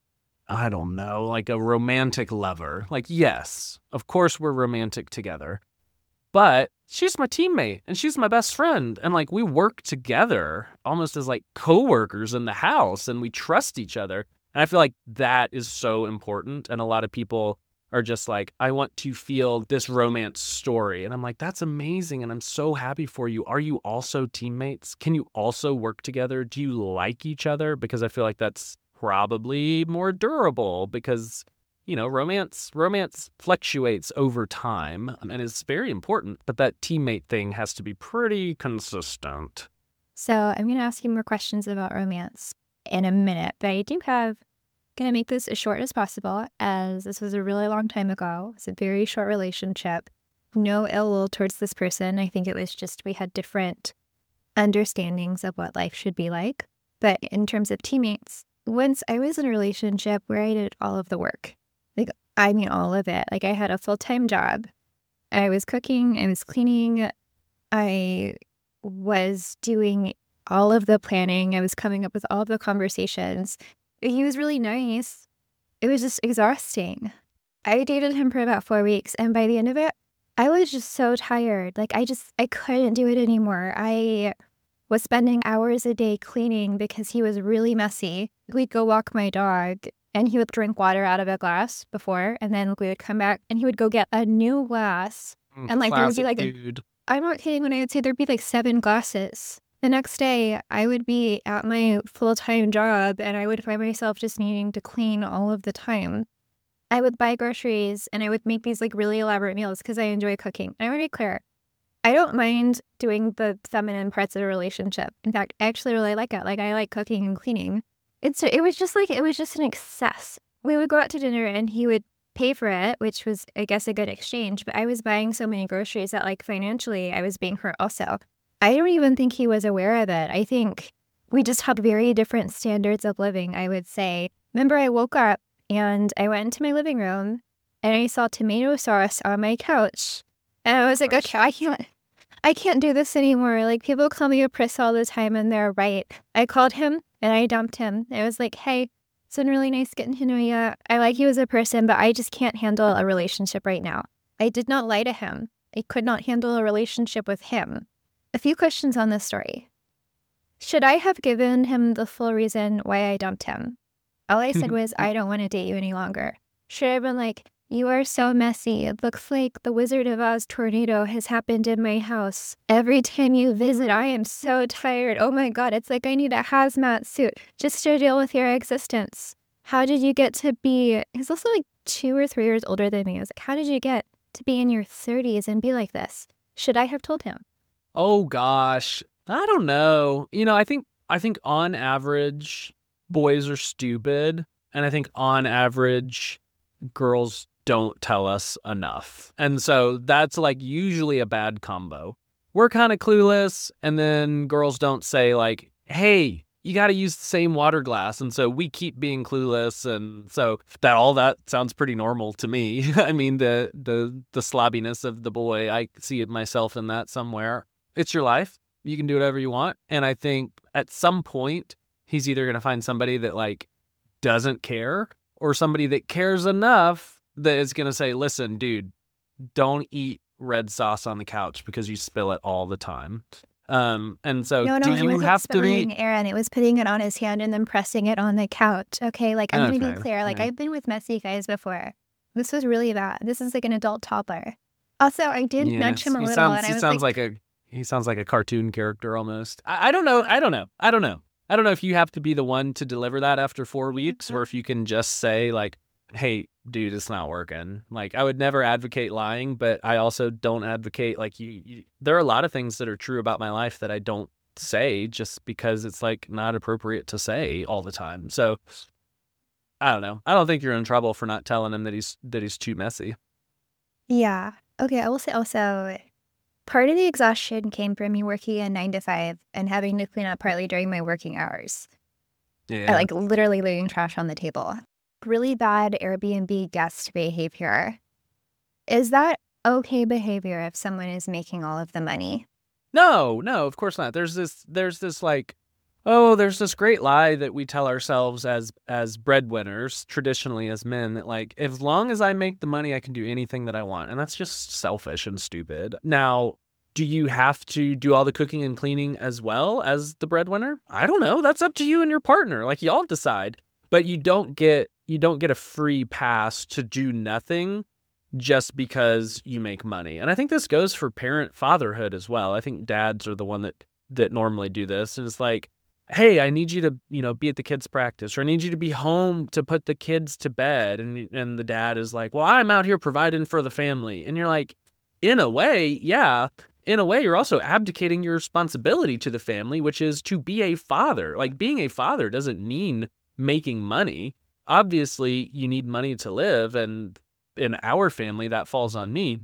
I don't know, like a romantic lover. Like, yes, of course we're romantic together, but she's my teammate and she's my best friend. And like, we work together almost as like coworkers in the house and we trust each other. And I feel like that is so important. And a lot of people are just like, I want to feel this romance story. And I'm like, that's amazing. And I'm so happy for you. Are you also teammates? Can you also work together? Do you like each other? Because I feel like that's probably more durable because, you know, romance romance fluctuates over time and is very important, but that teammate thing has to be pretty consistent. So I'm going to ask you more questions about romance in a minute, but I do have, going to make this as short as possible as this was a really long time ago. It's a very short relationship. No ill will towards this person. I think it was just we had different understandings of what life should be like. But in terms of teammates, once I was in a relationship where I did all of the work, like, I mean, all of it. Like, I had a full-time job. I was cooking, I was cleaning, I was doing all of the planning, I was coming up with all of the conversations. He was really nice. It was just exhausting. I dated him for about four weeks, and by the end of it, I was just so tired. Like, I just, I couldn't do it anymore. I was spending hours a day cleaning because he was really messy. We'd go walk my dog, and he would drink water out of a glass before, and then we would come back, and he would go get a new glass. Mm, And, like, there would be, classic like, a- dude. I'm not kidding when I would say there'd be like seven glasses. The next day, I would be at my full-time job, and I would find myself just needing to clean all of the time. I would buy groceries, and I would make these like really elaborate meals because I enjoy cooking. And I want to be clear, I don't mind doing the feminine parts of a relationship. In fact, I actually really like it. Like, I like cooking and cleaning. It's it was just like it was just an excess. We would go out to dinner, and he would pay for it, which was, I guess, a good exchange. But I was buying so many groceries that, like, financially, I was being hurt also. I don't even think he was aware of it. I think we just had very different standards of living, I would say. Remember, I woke up and I went into my living room and I saw tomato sauce on my couch. And I was like, okay, I can't, I can't do this anymore. Like, people call me a priss all the time, and they're right. I called him and I dumped him. I was like, hey, it's been really nice getting to know you. I like you as a person, but I just can't handle a relationship right now. I did not lie to him. I could not handle a relationship with him. A few questions on this story. Should I have given him the full reason why I dumped him? All I said was, I don't want to date you any longer. Should I have been like, you are so messy. It looks like the Wizard of Oz tornado has happened in my house. Every time you visit, I am so tired. Oh my God, it's like I need a hazmat suit just to deal with your existence. How did you get to be, he's also like two or three years older than me. I was like, how did you get to be in your thirties and be like this? Should I have told him? Oh gosh, I don't know. You know, I think I think on average, boys are stupid, and I think on average, girls don't tell us enough. And so that's like usually a bad combo. We're kind of clueless, and then girls don't say like, hey, you got to use the same water glass. And so we keep being clueless. And so that all that sounds pretty normal to me. I mean, the the the slobbiness of the boy, I see it myself in that somewhere. It's your life. You can do whatever you want. And I think at some point, he's either going to find somebody that like doesn't care, or somebody that cares enough that is going to say, listen, dude, don't eat red sauce on the couch because you spill it all the time. Um, and so No, no, do it you wasn't have to spilling, be? Aaron. It was putting it on his hand and then pressing it on the couch. Okay, like I'm gonna be Okay, clear. Like yeah. I've been with messy guys before. This was really bad. This is like an adult toddler. Also, I did nudge Yes, him a he little, sounds and I he was sounds like, like a he sounds like a cartoon character almost. I, I don't know. I don't know. I don't know. I don't know if you have to be the one to deliver that after four weeks, or if you can just say like, "Hey, dude, it's not working." Like, I would never advocate lying, but I also don't advocate like you, you. There are a lot of things that are true about my life that I don't say just because it's like not appropriate to say all the time. So I don't know. I don't think you're in trouble for not telling him that he's that he's too messy. yeah. Okay, I will say also, part of the exhaustion came from me working a nine to five and having to clean up partly during my working hours. I Yeah. like literally leaving trash on the table. Really bad Airbnb guest behavior. Is that okay behavior if someone is making all of the money? No, no, of course not. There's this there's this like oh, there's this great lie that we tell ourselves as as breadwinners, traditionally as men, that like as long as I make the money, I can do anything that I want. And that's just selfish and stupid. Now, do you have to do all the cooking and cleaning as well as the breadwinner? I don't know. That's up to you and your partner. Like y'all decide. But you don't get you don't get a free pass to do nothing just because you make money. And I think this goes for parent fatherhood as well. I think dads are the one that that normally do this. And it's like, hey, I need you to, you know, be at the kids' practice, or I need you to be home to put the kids to bed. And and the dad is like, well, I'm out here providing for the family. And you're like, in a way, yeah. In a way, you're also abdicating your responsibility to the family, which is to be a father. Like being a father doesn't mean making money. Obviously, you need money to live, and in our family, that falls on me.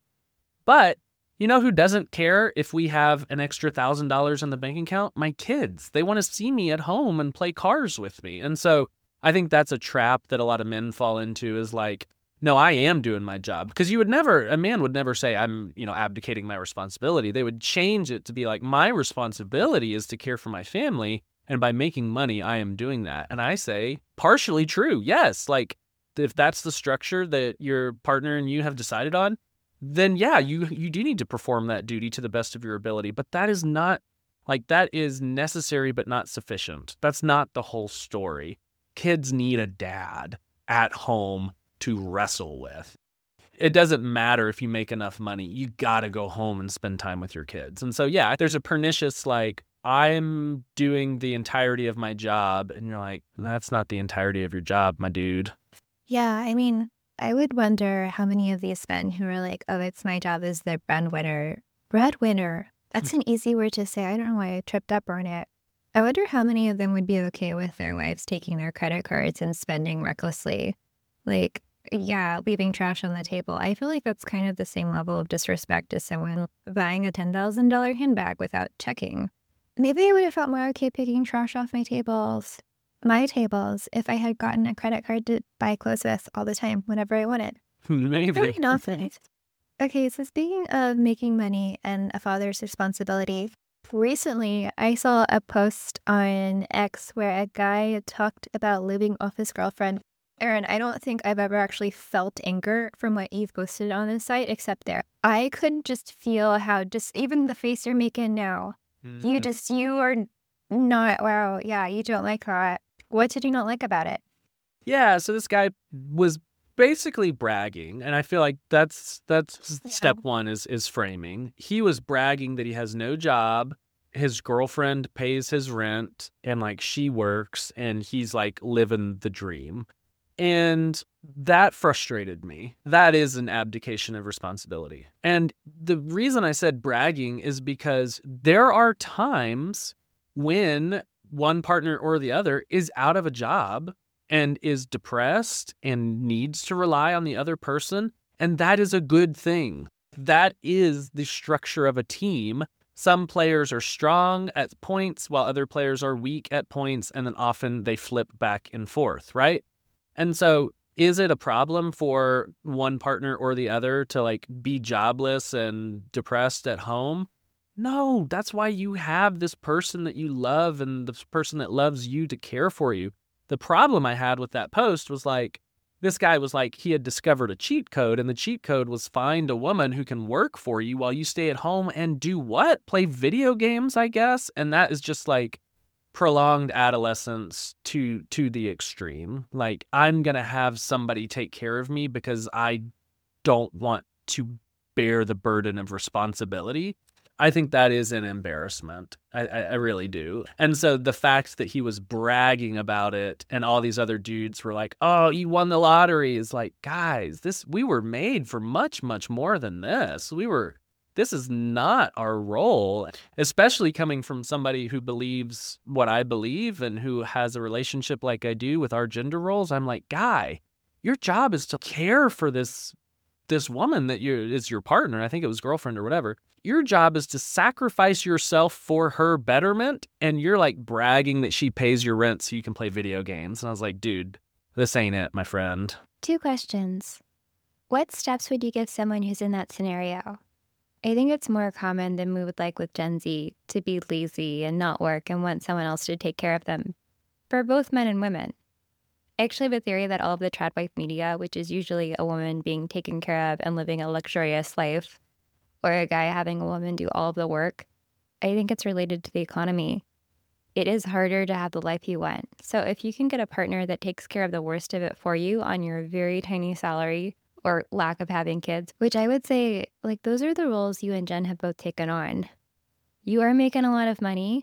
But you know who doesn't care if we have an extra thousand dollars in the bank account? My kids. They want to see me at home and play cars with me. And so I think that's a trap that a lot of men fall into, is like, no, I am doing my job. Because you would never, a man would never say, I'm, you know, abdicating my responsibility. They would change it to be like, my responsibility is to care for my family. And by making money, I am doing that. And I say, partially true. Yes. Like, if that's the structure that your partner and you have decided on, then yeah, you you do need to perform that duty to the best of your ability. But that is not, like, that is necessary but not sufficient. That's not the whole story. Kids need a dad at home to wrestle with. It doesn't matter if you make enough money. You got to go home and spend time with your kids. And so, yeah, there's a pernicious, like, I'm doing the entirety of my job. And you're like, that's not the entirety of your job, my dude. Yeah, I mean, I would wonder how many of these men who are like, oh, it's my job as the breadwinner. Breadwinner. That's an easy word to say. I don't know why I tripped up on it. I wonder how many of them would be okay with their wives taking their credit cards and spending recklessly. Like, yeah, leaving trash on the table. I feel like that's kind of the same level of disrespect as someone buying a ten thousand dollars handbag without checking. Maybe I would have felt more okay picking trash off my tables. My tables, if I had gotten a credit card to buy clothes with all the time, whenever I wanted. Maybe. Probably not. Okay, so speaking of making money and a father's responsibility, recently I saw a post on X where a guy talked about living off his girlfriend. Aaron, I don't think I've ever actually felt anger from what you've posted on this site, except there. I couldn't just feel how just even the face you're making now, Mm-hmm. you just, you are not, wow, yeah, you don't like that. What did you not like about it? Yeah, so this guy was basically bragging, and I feel like that's that's Yeah. step one is is framing. He was bragging that he has no job, his girlfriend pays his rent, and like she works, and he's like living the dream. And that frustrated me. That is an abdication of responsibility. And the reason I said bragging is because there are times when one partner or the other is out of a job and is depressed and needs to rely on the other person. And that is a good thing. That is the structure of a team. Some players are strong at points while other players are weak at points, and then often they flip back and forth, right? And so is it a problem for one partner or the other to like be jobless and depressed at home? No, that's why you have this person that you love and this person that loves you to care for you. The problem I had with that post was like, this guy was like, he had discovered a cheat code, and the cheat code was find a woman who can work for you while you stay at home and do what? Play video games, I guess. And that is just like prolonged adolescence to to the extreme. Like, I'm going to have somebody take care of me because I don't want to bear the burden of responsibility. I think that is an embarrassment. I, I, I really do. And so the fact that he was bragging about it and all these other dudes were like, oh, you won the lottery, is like, guys, this we were made for much, much more than this. We were, this is not our role, especially coming from somebody who believes what I believe and who has a relationship like I do with our gender roles. I'm like, guy, your job is to care for this this woman that you is your partner. I think it was girlfriend or whatever. Your job is to sacrifice yourself for her betterment, and you're like bragging that she pays your rent so you can play video games. And I was like, dude, this ain't it, my friend. Two questions. What steps would you give someone who's in that scenario? I think it's more common than we would like with Gen Z to be lazy and not work and want someone else to take care of them, for both men and women. I actually have a theory that all of the trad wife media, which is usually a woman being taken care of and living a luxurious life, or a guy having a woman do all of the work, I think it's related to the economy. It is harder to have the life you want. So if you can get a partner that takes care of the worst of it for you on your very tiny salary or lack of having kids, which I would say, like, those are the roles you and Jen have both taken on. You are making a lot of money.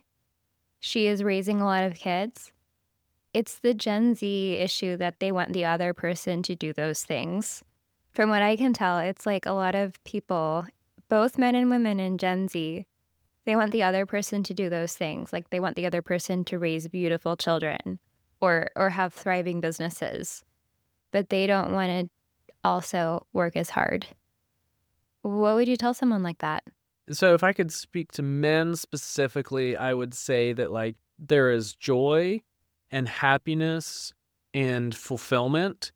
She is raising a lot of kids. It's the Gen Z issue that they want the other person to do those things. From what I can tell, it's like a lot of people, both men and women in Gen Z, they want the other person to do those things. Like, they want the other person to raise beautiful children or or have thriving businesses. But they don't want to also work as hard. What would you tell someone like that? So if I could speak to men specifically, I would say that like there is joy and happiness and fulfillment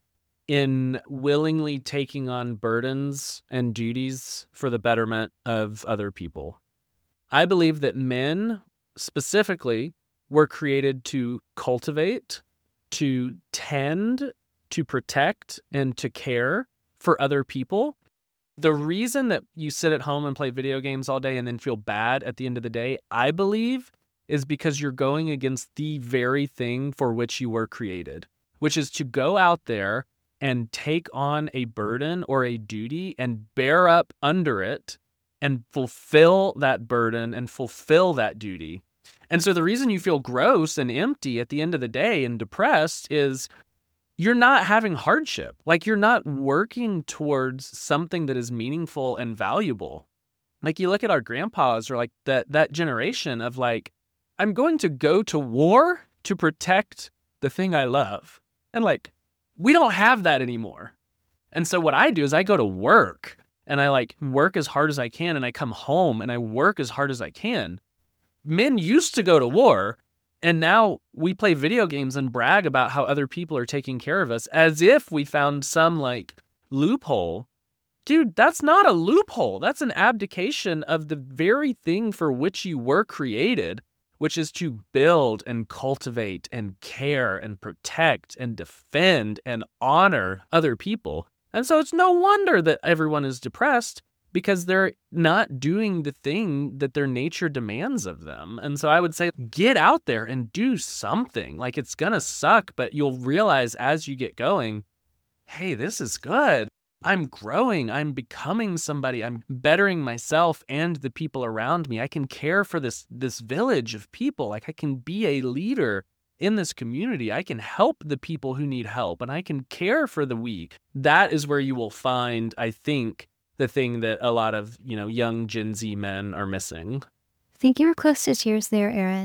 in willingly taking on burdens and duties for the betterment of other people. I believe that men specifically were created to cultivate, to tend, to protect, and to care for other people. The reason that you sit at home and play video games all day and then feel bad at the end of the day, I believe, is because you're going against the very thing for which you were created, which is to go out there and take on a burden or a duty and bear up under it and fulfill that burden and fulfill that duty. And so the reason you feel gross and empty at the end of the day and depressed is you're not having hardship. Like, you're not working towards something that is meaningful and valuable. Like, you look at our grandpas or like that that generation of like, I'm going to go to war to protect the thing I love. And like, we don't have that anymore. And so what I do is I go to work and I like work as hard as I can, and I come home and I work as hard as I can. Men used to go to war, and now we play video games and brag about how other people are taking care of us as if we found some like loophole. Dude, that's not a loophole. That's an abdication of the very thing for which you were created, which is to build and cultivate and care and protect and defend and honor other people. And so it's no wonder that everyone is depressed, because they're not doing the thing that their nature demands of them. And so I would say, get out there and do something. Like, it's going to suck, but you'll realize as you get going, hey, this is good. I'm growing. I'm becoming somebody. I'm bettering myself and the people around me. I can care for this, this village of people. Like, I can be a leader in this community. I can help the people who need help, and I can care for the weak. That is where you will find, I think, the thing that a lot of, you know, young Gen Z men are missing. I think you were close to tears there, Aaron.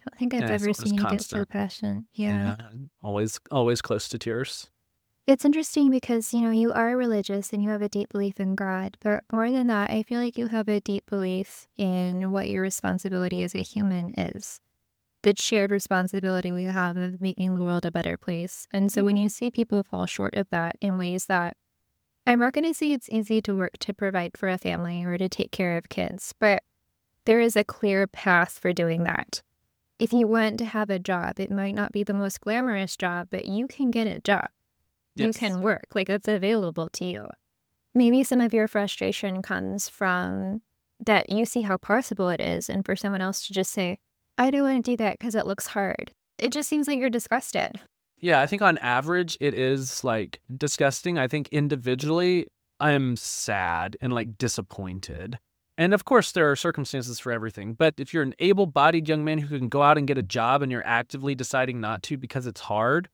I don't think I've And ever it's, it's seen you get so constant. passionate. Yeah. Yeah, always, always close to tears. It's interesting because, you know, you are religious and you have a deep belief in God, but more than that, I feel like you have a deep belief in what your responsibility as a human is. The shared responsibility we have of making the world a better place. And so when you see people fall short of that in ways that I'm not going to say it's easy to work to provide for a family or to take care of kids, but there is a clear path for doing that. If you want to have a job, it might not be the most glamorous job, but you can get a job. You Yes. can work, like it's available to you. Maybe some of your frustration comes from that you see how possible it is, and for someone else to just say, I don't want to do that because it looks hard. It just seems like you're disgusted. Yeah, I think on average it is like disgusting. I think individually I'm sad and like disappointed. And of course there are circumstances for everything. But if you're an able-bodied young man who can go out and get a job and you're actively deciding not to because it's hard,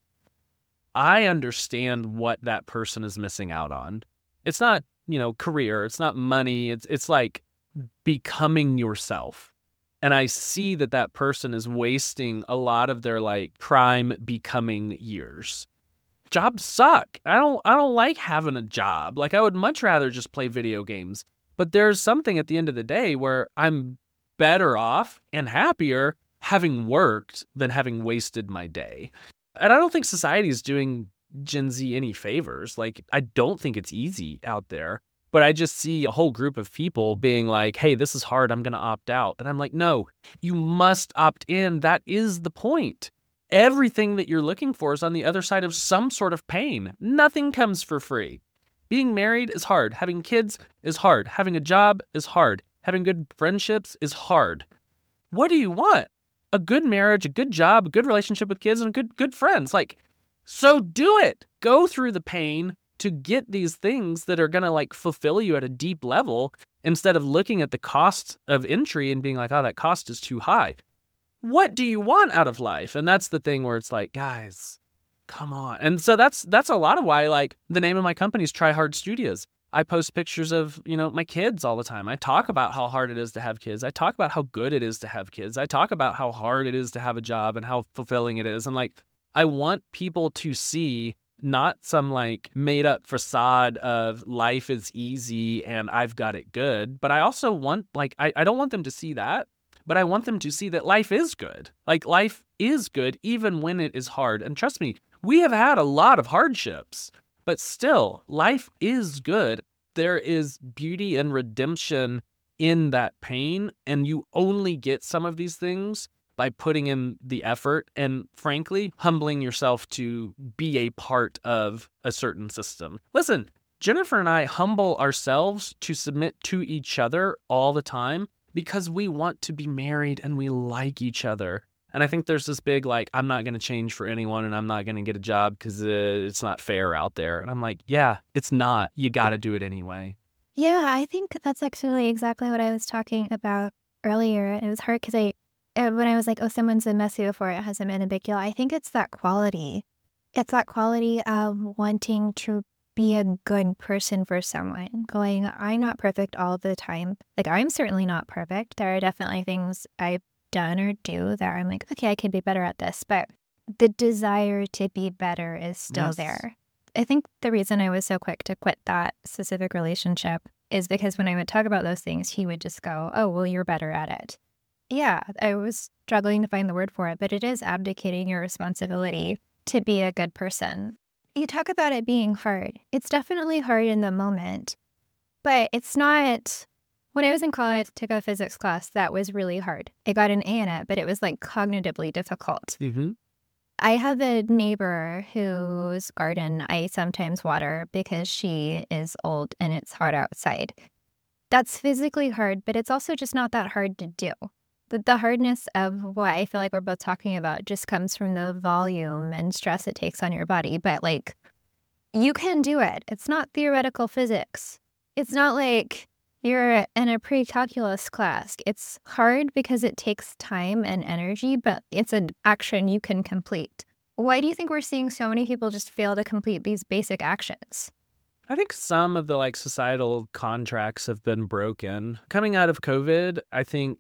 I understand what that person is missing out on. It's not, you know, career, it's not money, it's it's like becoming yourself. And I see that that person is wasting a lot of their like prime becoming years. Jobs suck. I don't I don't like having a job. Like I would much rather just play video games. But there's something at the end of the day where I'm better off and happier having worked than having wasted my day. And I don't think society is doing Gen Z any favors. Like, I don't think it's easy out there. But I just see a whole group of people being like, hey, this is hard. I'm going to opt out. And I'm like, no, you must opt in. That is the point. Everything that you're looking for is on the other side of some sort of pain. Nothing comes for free. Being married is hard. Having kids is hard. Having a job is hard. Having good friendships is hard. What do you want? A good marriage, a good job, a good relationship with kids, and good good friends. Like, so do it. Go through the pain to get these things that are going to like fulfill you at a deep level instead of looking at the cost of entry and being like, oh, that cost is too high. What do you want out of life? And that's the thing where it's like, guys, come on. And so that's that's a lot of why like the name of my company is Try Hard Studios. I post pictures of, you know, my kids all the time. I talk about how hard it is to have kids. I talk about how good it is to have kids. I talk about how hard it is to have a job and how fulfilling it is. And like, I want people to see not some like made up facade of life is easy and I've got it good. But I also want like, I, I don't want them to see that, but I want them to see that life is good. Like life is good even when it is hard. And trust me, we have had a lot of hardships. But still, life is good. There is beauty and redemption in that pain, and you only get some of these things by putting in the effort and, frankly, humbling yourself to be a part of a certain system. Listen, Jennifer and I humble ourselves to submit to each other all the time because we want to be married and we like each other. And I think there's this big, like, I'm not going to change for anyone and I'm not going to get a job because uh, it's not fair out there. And I'm like, yeah, it's not. You got to do it anyway. Yeah, I think that's actually exactly what I was talking about earlier. It was hard because I, uh, when I was like, oh, someone's been messy before, it hasn't been a big deal. I think it's that quality. It's that quality of wanting to be a good person for someone, going, I'm not perfect all the time. Like, I'm certainly not perfect. There are definitely things I've done or do that I'm like, okay, I could be better at this, but the desire to be better is still Yes. there. I think the reason I was so quick to quit that specific relationship is because when I would talk about those things, he would just go, oh, well, you're better at it. Yeah, I was struggling to find the word for it, but it is abdicating your responsibility to be a good person. You talk about it being hard. It's definitely hard in the moment, but it's not. When I was in college, I took a physics class that was really hard. I got an A in it, but it was like cognitively difficult. Mm-hmm. I have a neighbor whose garden I sometimes water because she is old and it's hot outside. That's physically hard, but it's also just not that hard to do. The, the hardness of what I feel like we're both talking about just comes from the volume and stress it takes on your body. But like, you can do it. It's not theoretical physics. It's not like you're in a pre-calculus class. It's hard because it takes time and energy, but it's an action you can complete. Why do you think we're seeing so many people just fail to complete these basic actions? I think some of the like societal contracts have been broken. Coming out of COVID, I think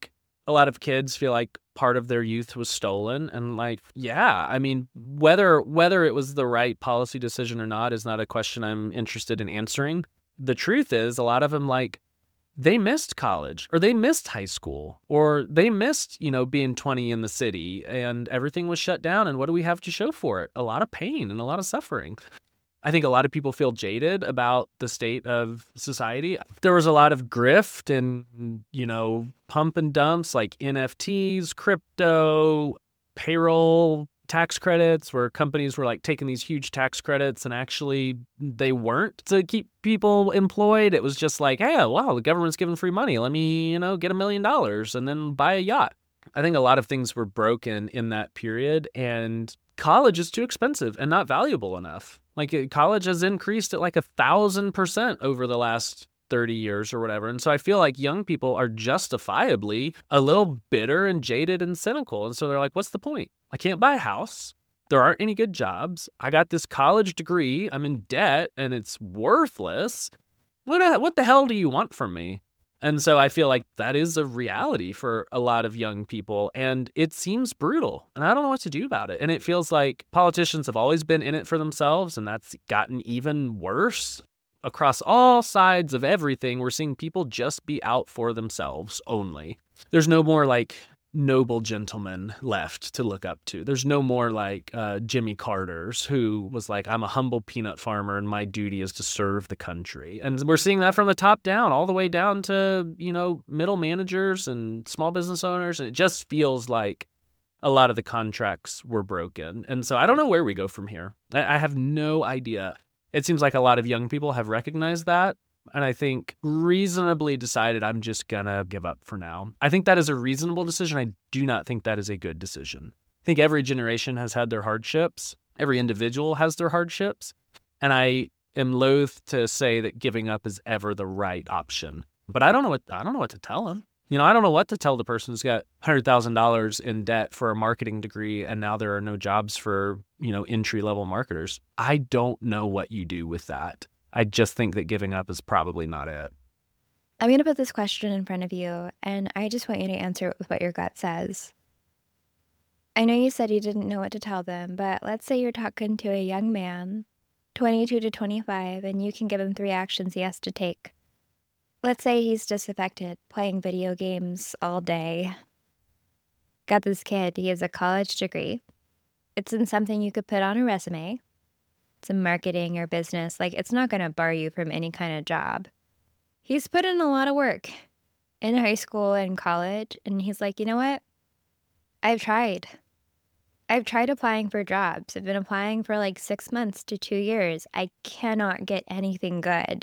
a lot of kids feel like part of their youth was stolen. And like, yeah, I mean, whether whether it was the right policy decision or not is not a question I'm interested in answering. The truth is, a lot of them, like, they missed college, or they missed high school, or they missed, you know, being twenty in the city, and everything was shut down. And what do we have to show for it? A lot of pain and a lot of suffering. I think a lot of people feel jaded about the state of society. There was a lot of grift and, you know, pump and dumps like N F Ts, crypto, payroll tax credits, where companies were like taking these huge tax credits and actually they weren't to keep people employed. It was just like, hey, wow, the government's giving free money. Let me, you know, get a million dollars and then buy a yacht. I think a lot of things were broken in that period, and college is too expensive and not valuable enough. Like, college has increased at like a thousand percent over the last thirty years or whatever. And so I feel like young people are justifiably a little bitter and jaded and cynical. And so they're like, what's the point? I can't buy a house. There aren't any good jobs. I got this college degree. I'm in debt and it's worthless. What, what the hell do you want from me? And so I feel like that is a reality for a lot of young people, and it seems brutal, and I don't know what to do about it. And it feels like politicians have always been in it for themselves, and that's gotten even worse. Across all sides of everything, we're seeing people just be out for themselves only. There's no more like noble gentlemen left to look up to. There's no more like uh, Jimmy Carter's, who was like, I'm a humble peanut farmer and my duty is to serve the country. And we're seeing that from the top down, all the way down to, you know, middle managers and small business owners. And it just feels like a lot of the contracts were broken. And so I don't know where we go from here. I, I have no idea. It seems like a lot of young people have recognized that. And I think reasonably decided, I'm just gonna give up for now. I think that is a reasonable decision. I do not think that is a good decision. I think every generation has had their hardships. Every individual has their hardships. And I am loath to say that giving up is ever the right option. But I don't know what I don't know what to tell them. You know, I don't know what to tell the person who's got one hundred thousand dollars in debt for a marketing degree and now there are no jobs for, you know, entry-level marketers. I don't know what you do with that. I just think that giving up is probably not it. I'm going to put this question in front of you, and I just want you to answer it with what your gut says. I know you said you didn't know what to tell them, but let's say you're talking to a young man, twenty-two to twenty-five, and you can give him three actions he has to take. Let's say he's disaffected, playing video games all day. Got this kid, he has a college degree. It's in something you could put on a resume. It's in marketing or business. Like, it's not going to bar you from any kind of job. He's put in a lot of work in high school and college, and he's like, you know what? I've tried. I've tried applying for jobs. I've been applying for like six months to two years. I cannot get anything good.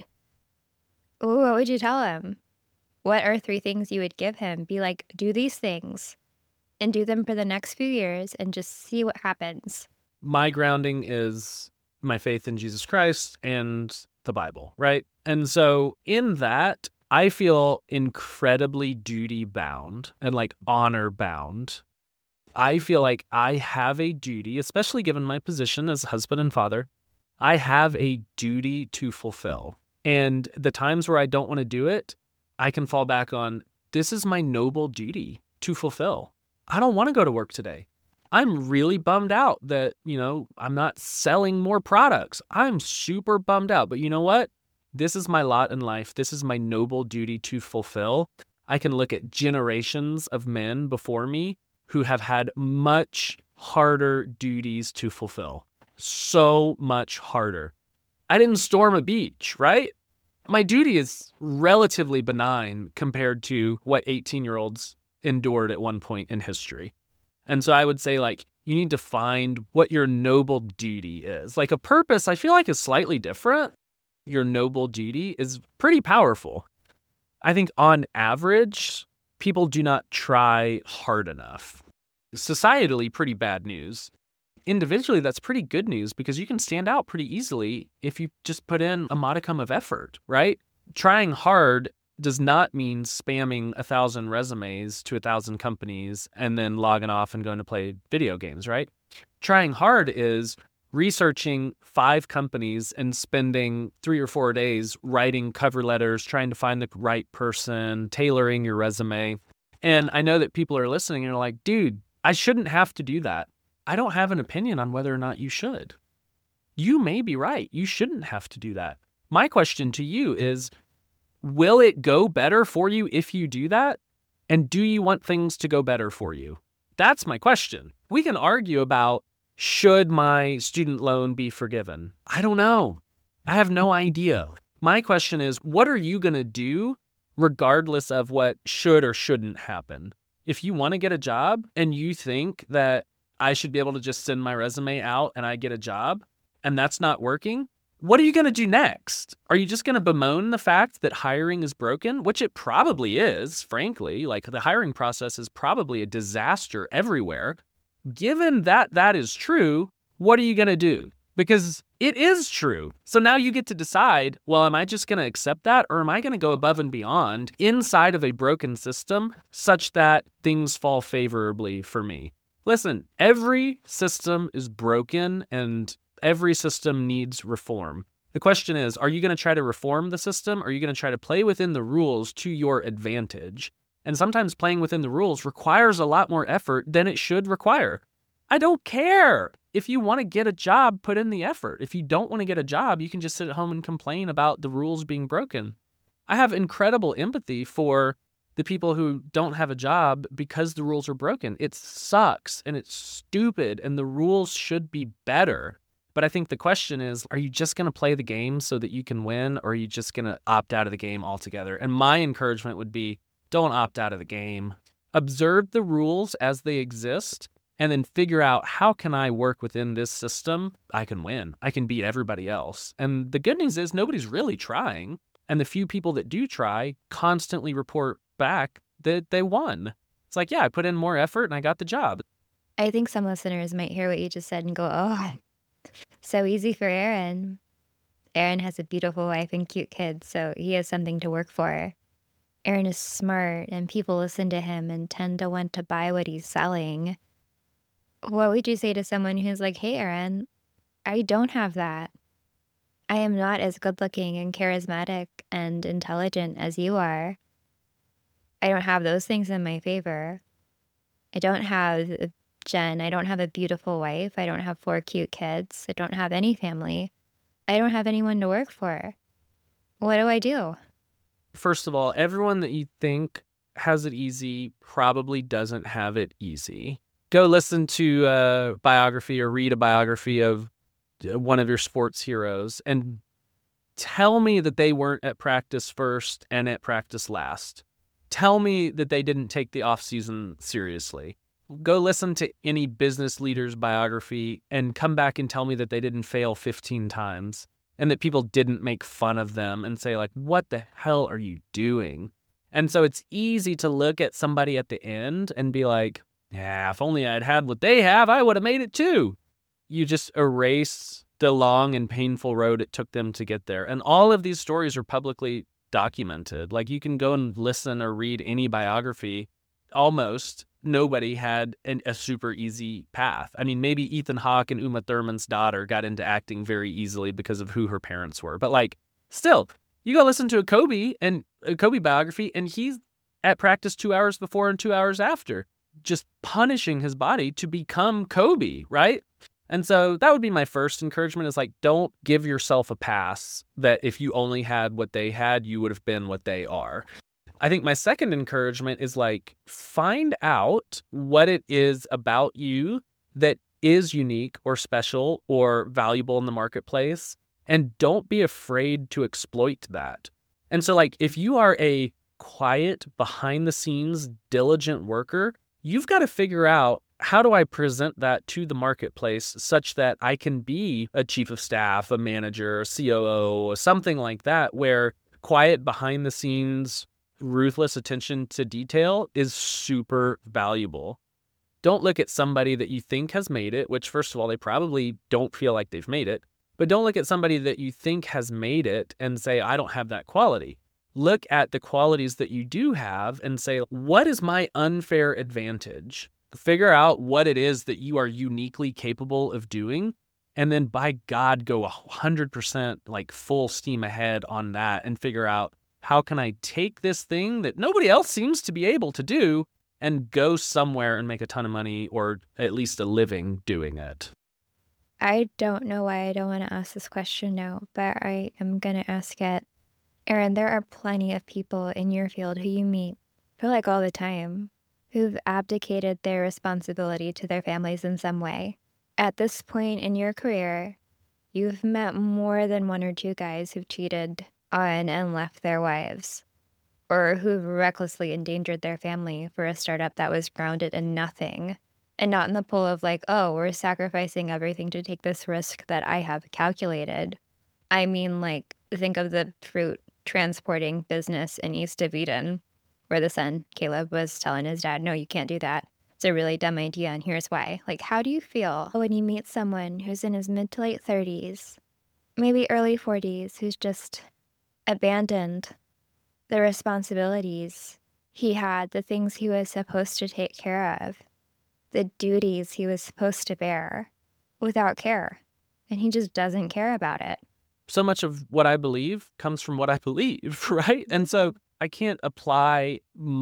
Ooh, what would you tell him? What are three things you would give him? Be like, do these things and do them for the next few years and just see what happens. My grounding is my faith in Jesus Christ and the Bible, right? And so in that, I feel incredibly duty bound and like honor bound. I feel like I have a duty, especially given my position as husband and father, I have a duty to fulfill. And the times where I don't want to do it, I can fall back on, this is my noble duty to fulfill. I don't want to go to work today. I'm really bummed out that, you know, I'm not selling more products. I'm super bummed out. But you know what? This is my lot in life. This is my noble duty to fulfill. I can look at generations of men before me who have had much harder duties to fulfill. So much harder. I didn't storm a beach, right? My duty is relatively benign compared to what eighteen-year-olds endured at one point in history. And so I would say, like, you need to find what your noble duty is. Like, a purpose, I feel like, is slightly different. Your noble duty is pretty powerful. I think on average, people do not try hard enough. Societally, pretty bad news. Individually, that's pretty good news because you can stand out pretty easily if you just put in a modicum of effort, right? Trying hard does not mean spamming a thousand resumes to a thousand companies and then logging off and going to play video games, right? Trying hard is researching five companies and spending three or four days writing cover letters, trying to find the right person, tailoring your resume. And I know that people are listening and are like, dude, I shouldn't have to do that. I don't have an opinion on whether or not you should. You may be right. You shouldn't have to do that. My question to you is, will it go better for you if you do that? And do you want things to go better for you? That's my question. We can argue about, should my student loan be forgiven? I don't know. I have no idea. My question is, what are you going to do regardless of what should or shouldn't happen? If you want to get a job and you think that I should be able to just send my resume out and I get a job and that's not working, what are you going to do next? Are you just going to bemoan the fact that hiring is broken? Which it probably is, frankly. Like, the hiring process is probably a disaster everywhere. Given that that is true, what are you going to do? Because it is true. So now you get to decide, well, am I just going to accept that, or am I going to go above and beyond inside of a broken system such that things fall favorably for me? Listen, every system is broken and every system needs reform. The question is, are you going to try to reform the system, or are you going to try to play within the rules to your advantage? And sometimes playing within the rules requires a lot more effort than it should require. I don't care. If you want to get a job, put in the effort. If you don't want to get a job, you can just sit at home and complain about the rules being broken. I have incredible empathy for the people who don't have a job because the rules are broken. It sucks and it's stupid and the rules should be better. But I think the question is, are you just going to play the game so that you can win, or are you just going to opt out of the game altogether? And my encouragement would be, don't opt out of the game. Observe the rules as they exist, and then figure out, how can I work within this system? I can win. I can beat everybody else. And the good news is nobody's really trying. And the few people that do try constantly report back that they won. It's like, yeah, I put in more effort and I got the job. I think some listeners might hear what you just said and go, oh, so easy for Aaron. Aaron has a beautiful wife and cute kids, so he has something to work for. Aaron is smart and people listen to him and tend to want to buy what he's selling. What would you say to someone who's like, hey, Aaron, I don't have that. I am not as good looking and charismatic and intelligent as you are. I don't have those things in my favor. I don't have Jen. I don't have a beautiful wife. I don't have four cute kids. I don't have any family. I don't have anyone to work for. What do I do? First of all, everyone that you think has it easy probably doesn't have it easy. Go listen to a biography or read a biography of one of your sports heroes and tell me that they weren't at practice first and at practice last. Tell me that they didn't take the off season seriously. Go listen to any business leader's biography and come back and tell me that they didn't fail fifteen times and that people didn't make fun of them and say, like, what the hell are you doing? And so it's easy to look at somebody at the end and be like, yeah, if only I'd had what they have, I would have made it too. You just erase the long and painful road it took them to get there. And all of these stories are publicly documented. Like, you can go and listen or read any biography. Almost nobody had an, a super easy path. I mean, maybe Ethan Hawke and Uma Thurman's daughter got into acting very easily because of who her parents were. But like, still, you go listen to a Kobe and a Kobe biography, and he's at practice two hours before and two hours after, just punishing his body to become Kobe, right? And so that would be my first encouragement, is like, don't give yourself a pass that if you only had what they had, you would have been what they are. I think my second encouragement is like, find out what it is about you that is unique or special or valuable in the marketplace, and don't be afraid to exploit that. And so like, if you are a quiet, behind the scenes, diligent worker, you've got to figure out, how do I present that to the marketplace such that I can be a chief of staff, a manager, a C O O, something like that, where quiet, behind the scenes, ruthless attention to detail is super valuable. Don't look at somebody that you think has made it, which first of all, they probably don't feel like they've made it, but don't look at somebody that you think has made it and say, I don't have that quality. Look at the qualities that you do have and say, what is my unfair advantage? Figure out what it is that you are uniquely capable of doing, and then by God, go one hundred percent like full steam ahead on that and figure out, how can I take this thing that nobody else seems to be able to do and go somewhere and make a ton of money or at least a living doing it? I don't know why I don't want to ask this question now, but I am going to ask it. Aaron, there are plenty of people in your field who you meet, I feel like all the time, who've abdicated their responsibility to their families in some way. At this point in your career, you've met more than one or two guys who've cheated on and left their wives, or who've recklessly endangered their family for a startup that was grounded in nothing, and not in the pull of like, oh, we're sacrificing everything to take this risk that I have calculated. I mean, like, think of the fruit transporting business in East of Eden, where the son, Caleb, was telling his dad, no, you can't do that. It's a really dumb idea, and here's why. Like, how do you feel when you meet someone who's in his mid to late thirties, maybe early forties, who's just abandoned the responsibilities he had, the things he was supposed to take care of, the duties he was supposed to bear without care, and he just doesn't care about it? So much of what I believe comes from what I believe, right? And so I can't apply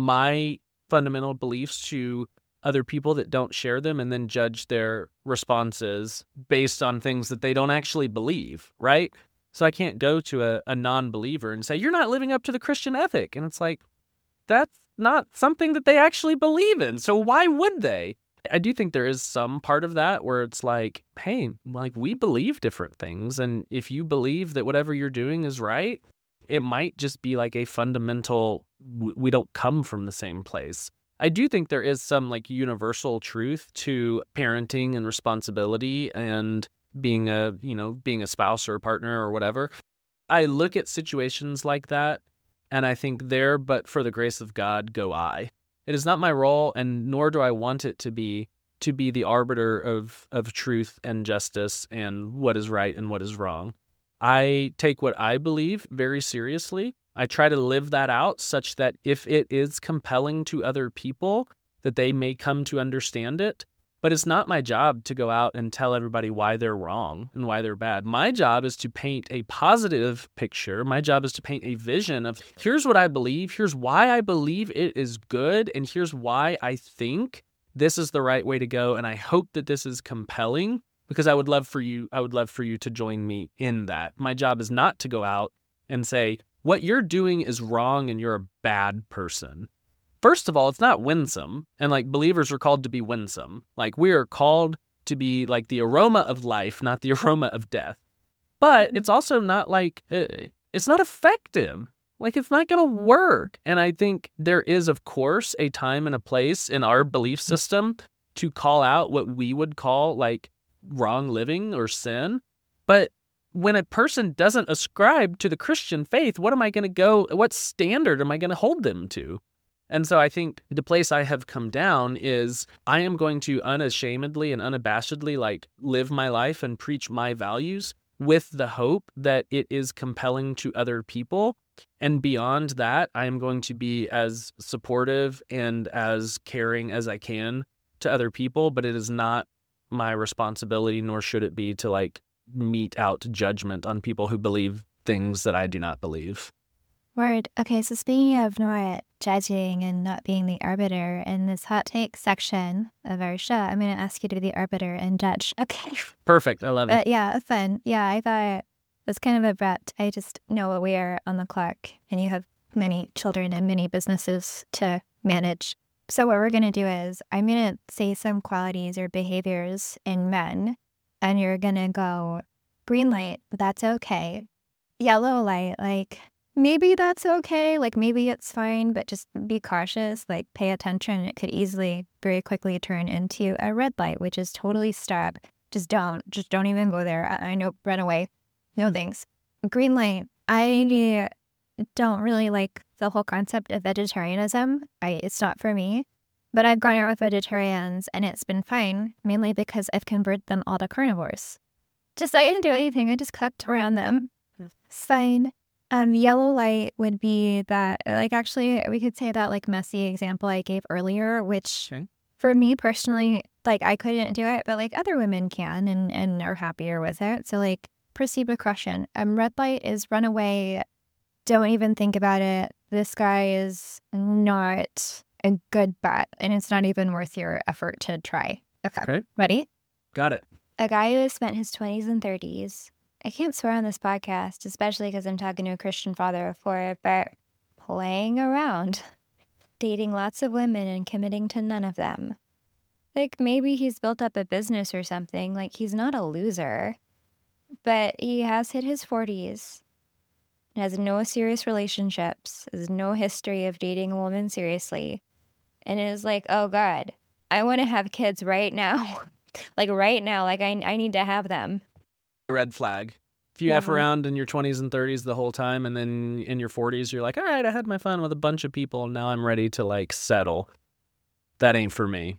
my fundamental beliefs to other people that don't share them and then judge their responses based on things that they don't actually believe, right? So I can't go to a, a non-believer and say, you're not living up to the Christian ethic. And it's like, that's not something that they actually believe in. So why would they? I do think there is some part of that where it's like, hey, like we believe different things. And if you believe that whatever you're doing is right, it might just be like a fundamental, we don't come from the same place. I do think there is some like universal truth to parenting and responsibility and being a, you know, being a spouse or a partner or whatever. I look at situations like that and I think there, but for the grace of God, go I. It is not my role, and nor do I want it to be, to be the arbiter of, of truth and justice and what is right and what is wrong. I take what I believe very seriously. I try to live that out such that if it is compelling to other people, that they may come to understand it. But it's not my job to go out and tell everybody why they're wrong and why they're bad. My job is to paint a positive picture. My job is to paint a vision of here's what I believe, here's why I believe it is good, and here's why I think this is the right way to go. And I hope that this is compelling because I would love for you, I would love for you to join me in that. My job is not to go out and say, what you're doing is wrong and you're a bad person. First of all, it's not winsome, and like believers are called to be winsome. Like we are called to be like the aroma of life, not the aroma of death. But it's also not like, it's not effective. Like it's not going to work. And I think there is, of course, a time and a place in our belief system to call out what we would call like wrong living or sin. But when a person doesn't ascribe to the Christian faith, what am I going to go, what standard am I going to hold them to? And so I think the place I have come down is I am going to unashamedly and unabashedly like live my life and preach my values with the hope that it is compelling to other people. And beyond that, I am going to be as supportive and as caring as I can to other people, but it is not my responsibility, nor should it be, to like mete out judgment on people who believe things that I do not believe. Word. Okay, so speaking of not judging and not being the arbiter, in this hot take section of our show, I'm going to ask you to be the arbiter and judge. Okay. Perfect. I love it. Uh, yeah, fun. Yeah, I thought it was kind of abrupt. I just know we are on the clock and you have many children and many businesses to manage. So what we're going to do is I'm going to say some qualities or behaviors in men, and you're going to go green light, that's okay. Yellow light, like, maybe that's okay, like maybe it's fine, but just be cautious, like pay attention. It could easily very quickly turn into a red light, which is totally stop. Just don't, just don't even go there. I, I know, run away. No thanks. Green light, I don't really like the whole concept of vegetarianism. I, it's not for me, but I've gone out with vegetarians and it's been fine, mainly because I've converted them all to carnivores. Just, I didn't do anything. I just cooked around them. It's fine. Um, yellow light would be that, like, actually, we could say that, like, messy example I gave earlier, which Okay. for me personally, like, I couldn't do it, but, like, other women can and, and are happier with it. So, like, proceed with caution. Um, red light is run away. Don't even think about it. This guy is not a good bet, and it's not even worth your effort to try. Okay. Okay. Ready? Got it. A guy who has spent his twenties and thirties, I can't swear on this podcast, especially because I'm talking to a Christian father before it, but playing around, dating lots of women and committing to none of them. Like, maybe he's built up a business or something, like he's not a loser, but he has hit his forties, has no serious relationships, has no history of dating a woman seriously, and is like, oh God, I want to have kids right now. Like right now, like I, I need to have them. Red flag. If you Yeah. F around in your twenties and thirties the whole time, and then in your forties, you're like, all right, I had my fun with a bunch of people. Now I'm ready to like settle. That ain't for me.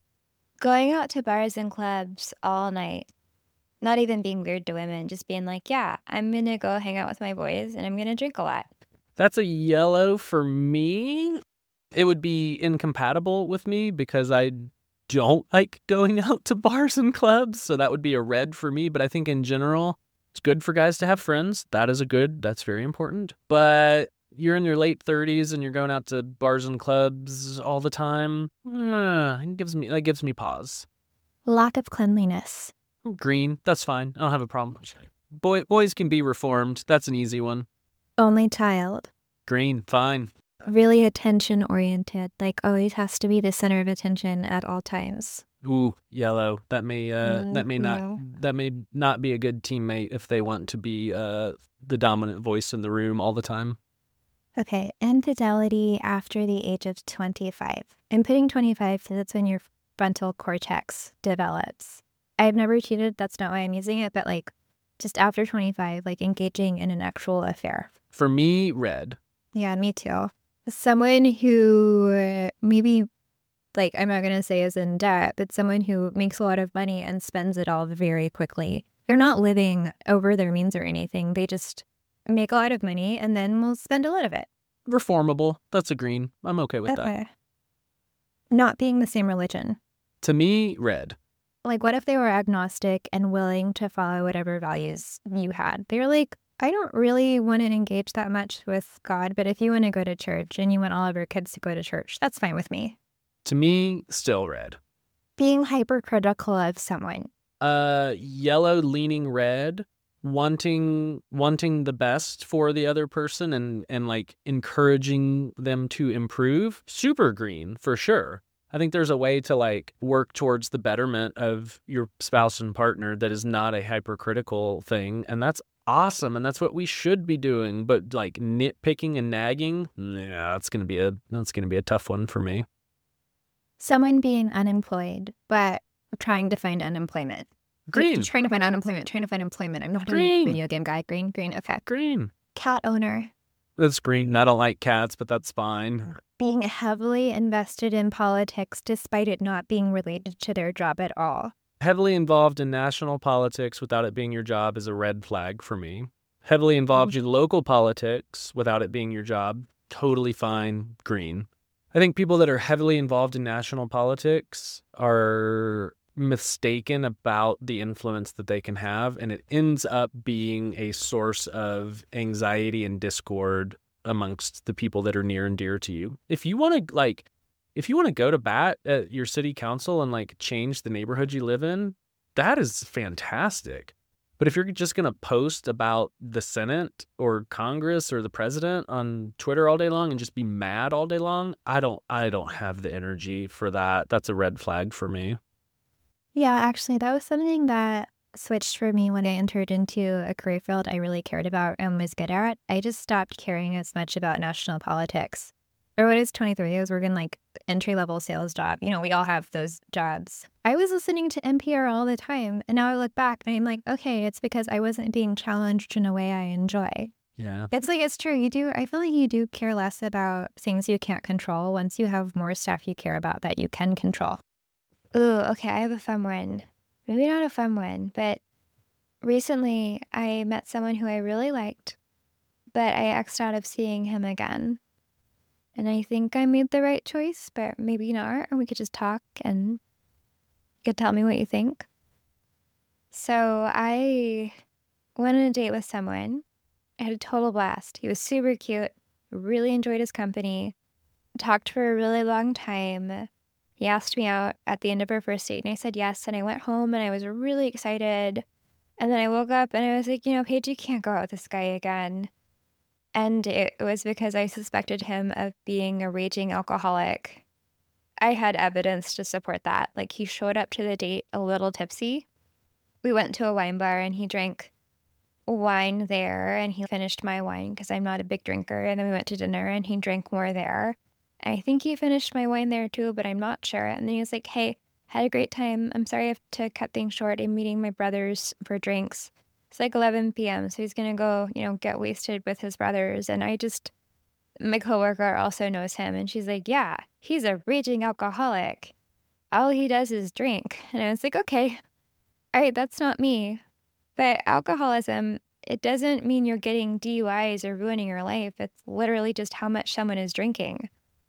Going out to bars and clubs all night. Not even being weird to women, just being like, yeah, I'm going to go hang out with my boys and I'm going to drink a lot. That's a yellow for me. It would be incompatible with me because I don't like going out to bars and clubs. So that would be a red for me. But I think in general, it's good for guys to have friends. That is a good, that's very important. But you're in your late thirties and you're going out to bars and clubs all the time. Uh, it gives me, that gives me pause. Lack of cleanliness. Green, that's fine. I don't have a problem. Boy, boys can be reformed. That's an easy one. Only child. Green, fine. Really attention oriented, like always has to be the center of attention at all times. Ooh, yellow. That may uh Mm, that may not no. that may not be a good teammate if they want to be uh the dominant voice in the room all the time. Okay, infidelity after the age of twenty-five. I'm putting twenty-five because that's when your frontal cortex develops. I've never cheated, that's not why I'm using it, but like just after twenty-five, like engaging in an actual affair. For me, red. Yeah, me too. Someone who uh, maybe, like, I'm not going to say is in debt, but someone who makes a lot of money and spends it all very quickly. They're not living over their means or anything. They just make a lot of money and then will spend a lot of it. Reformable. That's a green. I'm okay with that. Okay. Not being the same religion. To me, red. Like, what if they were agnostic and willing to follow whatever values you had? They're like, I don't really want to engage that much with God, but if you want to go to church and you want all of your kids to go to church, that's fine with me. To me, still red. Being hypercritical of someone. Uh yellow leaning red, wanting wanting the best for the other person and and like encouraging them to improve. Super green for sure. I think there's a way to like work towards the betterment of your spouse and partner that is not a hypercritical thing, and that's awesome, and that's what we should be doing. But like nitpicking and nagging, yeah, that's gonna be a that's gonna be a tough one for me. Someone being unemployed, but trying to find unemployment. Green, Trying to find unemployment, trying to find employment. I'm not a Green. video game guy. Green, green, okay. green. Cat owner. That's green. I don't like cats, but that's fine. Being heavily invested in politics despite it not being related to their job at all. Heavily involved in national politics without it being your job is a red flag for me. Heavily involved in local politics without it being your job, totally fine, green. I think people that are heavily involved in national politics are mistaken about the influence that they can have, and it ends up being a source of anxiety and discord amongst the people that are near and dear to you. If you want to like if you want to go to bat at your city council and like change the neighborhood you live in, that is fantastic. But if you're just going to post about the Senate or Congress or the president on Twitter all day long and just be mad all day long, I don't I don't have the energy for that. That's a red flag for me. Yeah, actually, that was something that switched for me when I entered into a career field I really cared about and was good at. I just stopped caring as much about national politics. Or when I was twenty-three, I was working like entry-level sales job. You know, we all have those jobs. I was listening to N P R all the time, and now I look back and I'm like, okay, it's because I wasn't being challenged in a way I enjoy. Yeah. It's like, it's true. You do, I feel like you do care less about things you can't control once you have more stuff you care about that you can control. Ooh, okay, I have a fun one. Maybe not a fun one, but recently I met someone who I really liked, but I X'd out of seeing him again. And I think I made the right choice, but maybe not. Or we could just talk and you could tell me what you think. So I went on a date with someone. I had a total blast. He was super cute. Really enjoyed his company. talked for a really long time. He asked me out at the end of our first date, and I said yes. And I went home and I was really excited. And then I woke up and I was like, you know, Paige, you can't go out with this guy again. And it was because I suspected him of being a raging alcoholic. I had evidence to support that. Like, he showed up to the date a little tipsy. We went to a wine bar and he drank wine there, and he finished my wine because I'm not a big drinker. And then we went to dinner and he drank more there. I think he finished my wine there too, but I'm not sure. And then he was like, hey, had a great time. I'm sorry I have to cut things short. I'm meeting my brothers for drinks. It's like eleven p.m. So he's going to go, you know, get wasted with his brothers. And I just, my coworker also knows him. And she's like, yeah, he's a raging alcoholic. All he does is drink. And I was like, okay, all right, that's not me. But alcoholism, it doesn't mean you're getting D U Is or ruining your life. It's literally just how much someone is drinking.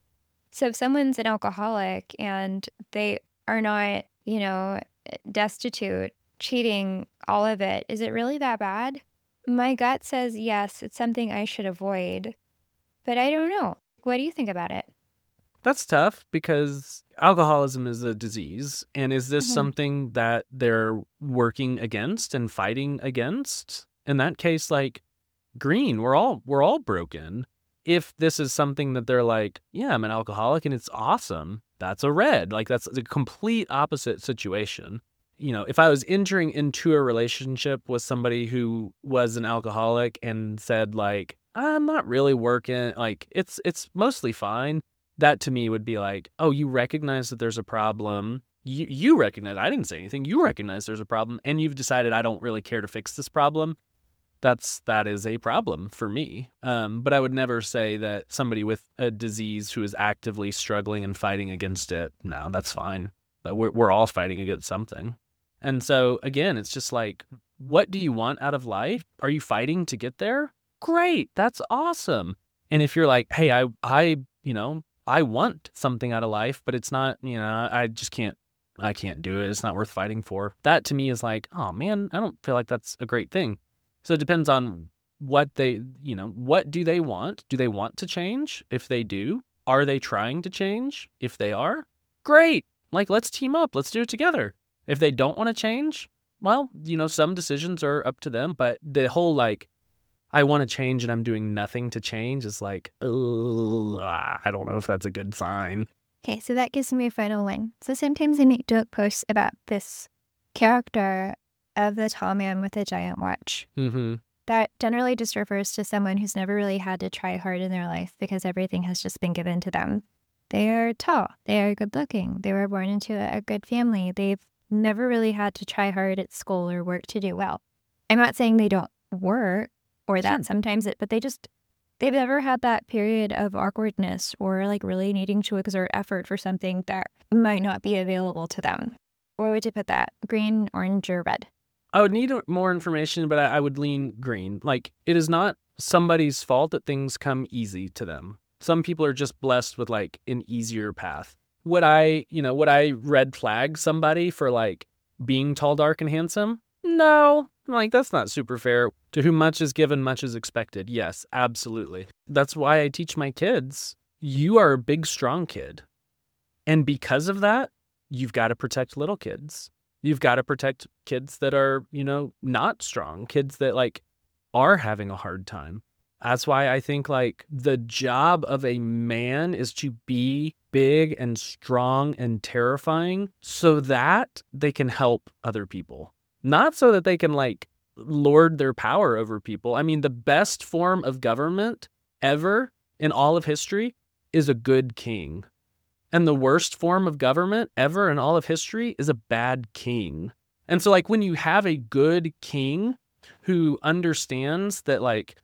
So if someone's an alcoholic and they are not, you know, destitute, cheating, all of it, is it really that bad? My gut says yes, it's something I should avoid. But I don't know. What do you think about it? That's tough because alcoholism is a disease. And is this Mhm. something that they're working against and fighting against? In that case, like, green, we're all we're all broken. If this is something that they're like, yeah, I'm an alcoholic and it's awesome, that's a red. Like, that's a complete opposite situation. You know, if I was entering into a relationship with somebody who was an alcoholic and said like, I'm not really working, like it's it's mostly fine, that to me would be like, oh, you recognize that there's a problem. You you recognize, I didn't say anything. You recognize there's a problem and you've decided I don't really care to fix this problem. That's that is a problem for me. Um, but I would never say that somebody with a disease who is actively struggling and fighting against it, no, that's fine. But we're we're all fighting against something. And so again, it's just like, what do you want out of life? Are you fighting to get there? Great, that's awesome. And if you're like, hey, I I you know I want something out of life, but it's not, you know, I just can't I can't do it. It's not worth fighting for. That to me is like, oh man, I don't feel like that's a great thing. So it depends on what they, you know, what do they want? Do they want to change? If they do, are they trying to change? If they are, great. Like, let's team up. Let's do it together. If they don't want to change, well, you know, some decisions are up to them. But the whole like, I want to change and I'm doing nothing to change is like, ugh, I don't know if that's a good sign. Okay, so that gives me a final one. So sometimes I make joke posts about this character of the tall man with a giant watch. Mm-hmm. That generally just refers to someone who's never really had to try hard in their life because everything has just been given to them. They are tall. They are good looking. They were born into a good family. They've never really had to try hard at school or work to do well. I'm not saying they don't work or that Sure. sometimes it, but they just, they've never had that period of awkwardness or like really needing to exert effort for something that might not be available to them. Where would you put that? Green, orange, or red? I would need more information, but I, I would lean green. Like, it is not somebody's fault that things come easy to them. Some people are just blessed with like an easier path. Would I, you know, would I red flag somebody for like being tall, dark, and handsome? No. Like, that's not super fair. To whom much is given, much is expected. Yes, absolutely. That's why I teach my kids, you are a big, strong kid. And because of that, you've got to protect little kids. You've got to protect kids that are, you know, not strong, kids that like are having a hard time. That's why I think like the job of a man is to be big and strong and terrifying so that they can help other people, not so that they can like lord their power over people. I mean, the best form of government ever in all of history is a good king. And the worst form of government ever in all of history is a bad king. And so like when you have a good king who understands that like,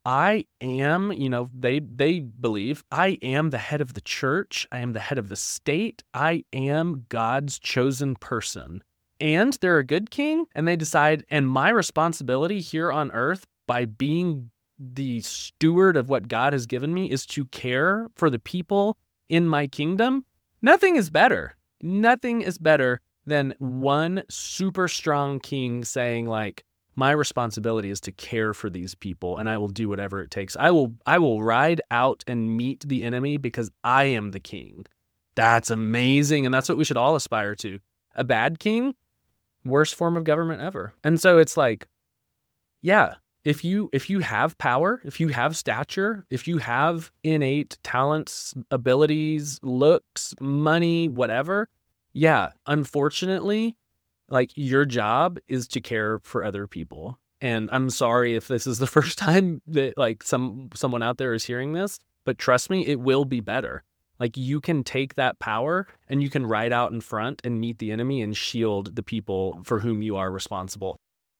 I am, you know, they they believe I am the head of the church. I am the head of the state. I am God's chosen person. And they're a good king. And they decide, and my responsibility here on earth by being the steward of what God has given me is to care for the people in my kingdom. Nothing is better. Nothing is better than one super strong king saying like, My responsibility is to care for these people, and I will do whatever it takes. I will I will ride out and meet the enemy because I am the king. That's amazing, and that's what we should all aspire to. A bad king, worst form of government ever. And so it's like, yeah, if you if you have power, if you have stature, if you have innate talents, abilities, looks, money, whatever, yeah, unfortunately, like your job is to care for other people. And I'm sorry if this is the first time that like some someone out there is hearing this, but trust me, it will be better. Like you can take that power and you can ride out in front and meet the enemy and shield the people for whom you are responsible.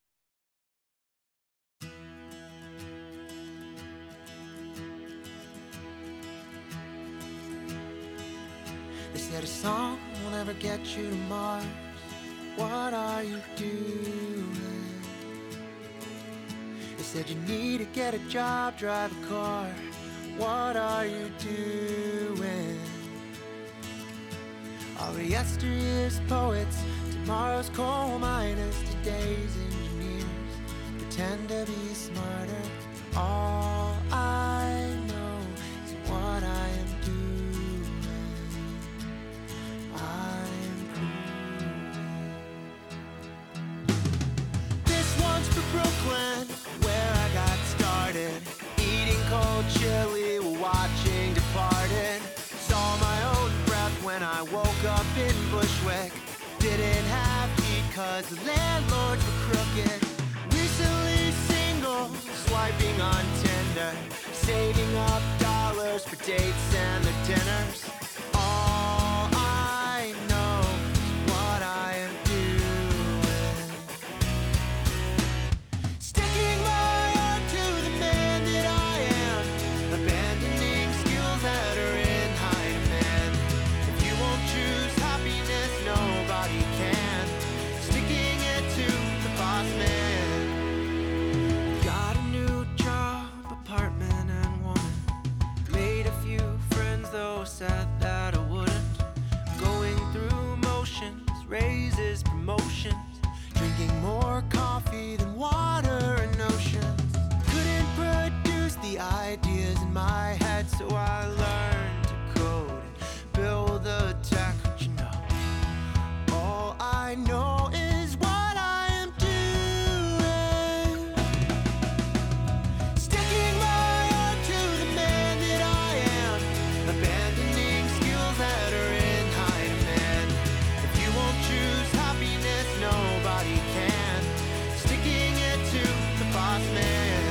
They said a song will never get you to Mars. What are you doing? They said you need to get a job, drive a car. What are you doing? All of yesteryear's poets, tomorrow's coal miners, today's engineers pretend to be smarter. All I know is what I am doing. I'm doing. This one's for Brooklyn, where I got started. Eating cold chili while watching Departed. Saw my own breath when I woke up in Bushwick. Didn't have heat cause the landlords were crooked. Recently single, swiping on Tinder. Saving up dollars for dates and their dinners. All I know is what I am doing. Sticking my heart to the man that I am. Abandoning skills that are in high demand. If you won't choose happiness, nobody can. Sticking it to the boss man. Got a new job, apartment and woman. Made a few friends though, said that I wouldn't. Going through motions, raises, promotions. Drinking more coffee than water and oceans. Couldn't produce the ideas in my head, so I learned to code and build the tech. But you know, all I know is what I am doing. Sticking my heart to the man that I am. Abandoning skills that are in high demand. If you won't choose happiness, nobody can. Sticking it to the boss man.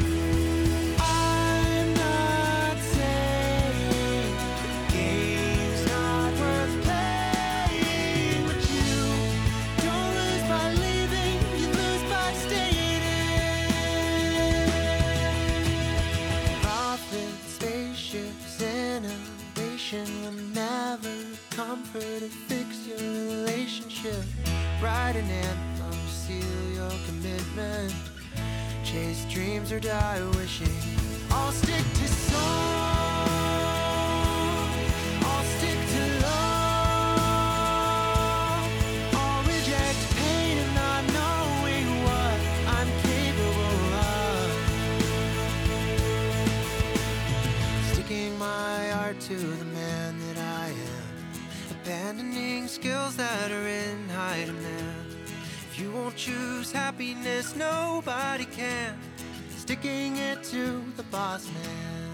I'm not saying the game's not worth playing, but you don't lose by leaving, you lose by staying in. Profit, spaceships, innovation will never comfort or fix your relationship. Write an anthem, seal your commitment. Chase dreams or die wishing. I'll stick to song. I'll stick to love. I'll reject pain and not knowing what I'm capable of. Sticking my heart to the man that I am. Abandoning skills that are in high demand. If you won't choose happiness, nobody can. Sticking it to the boss man.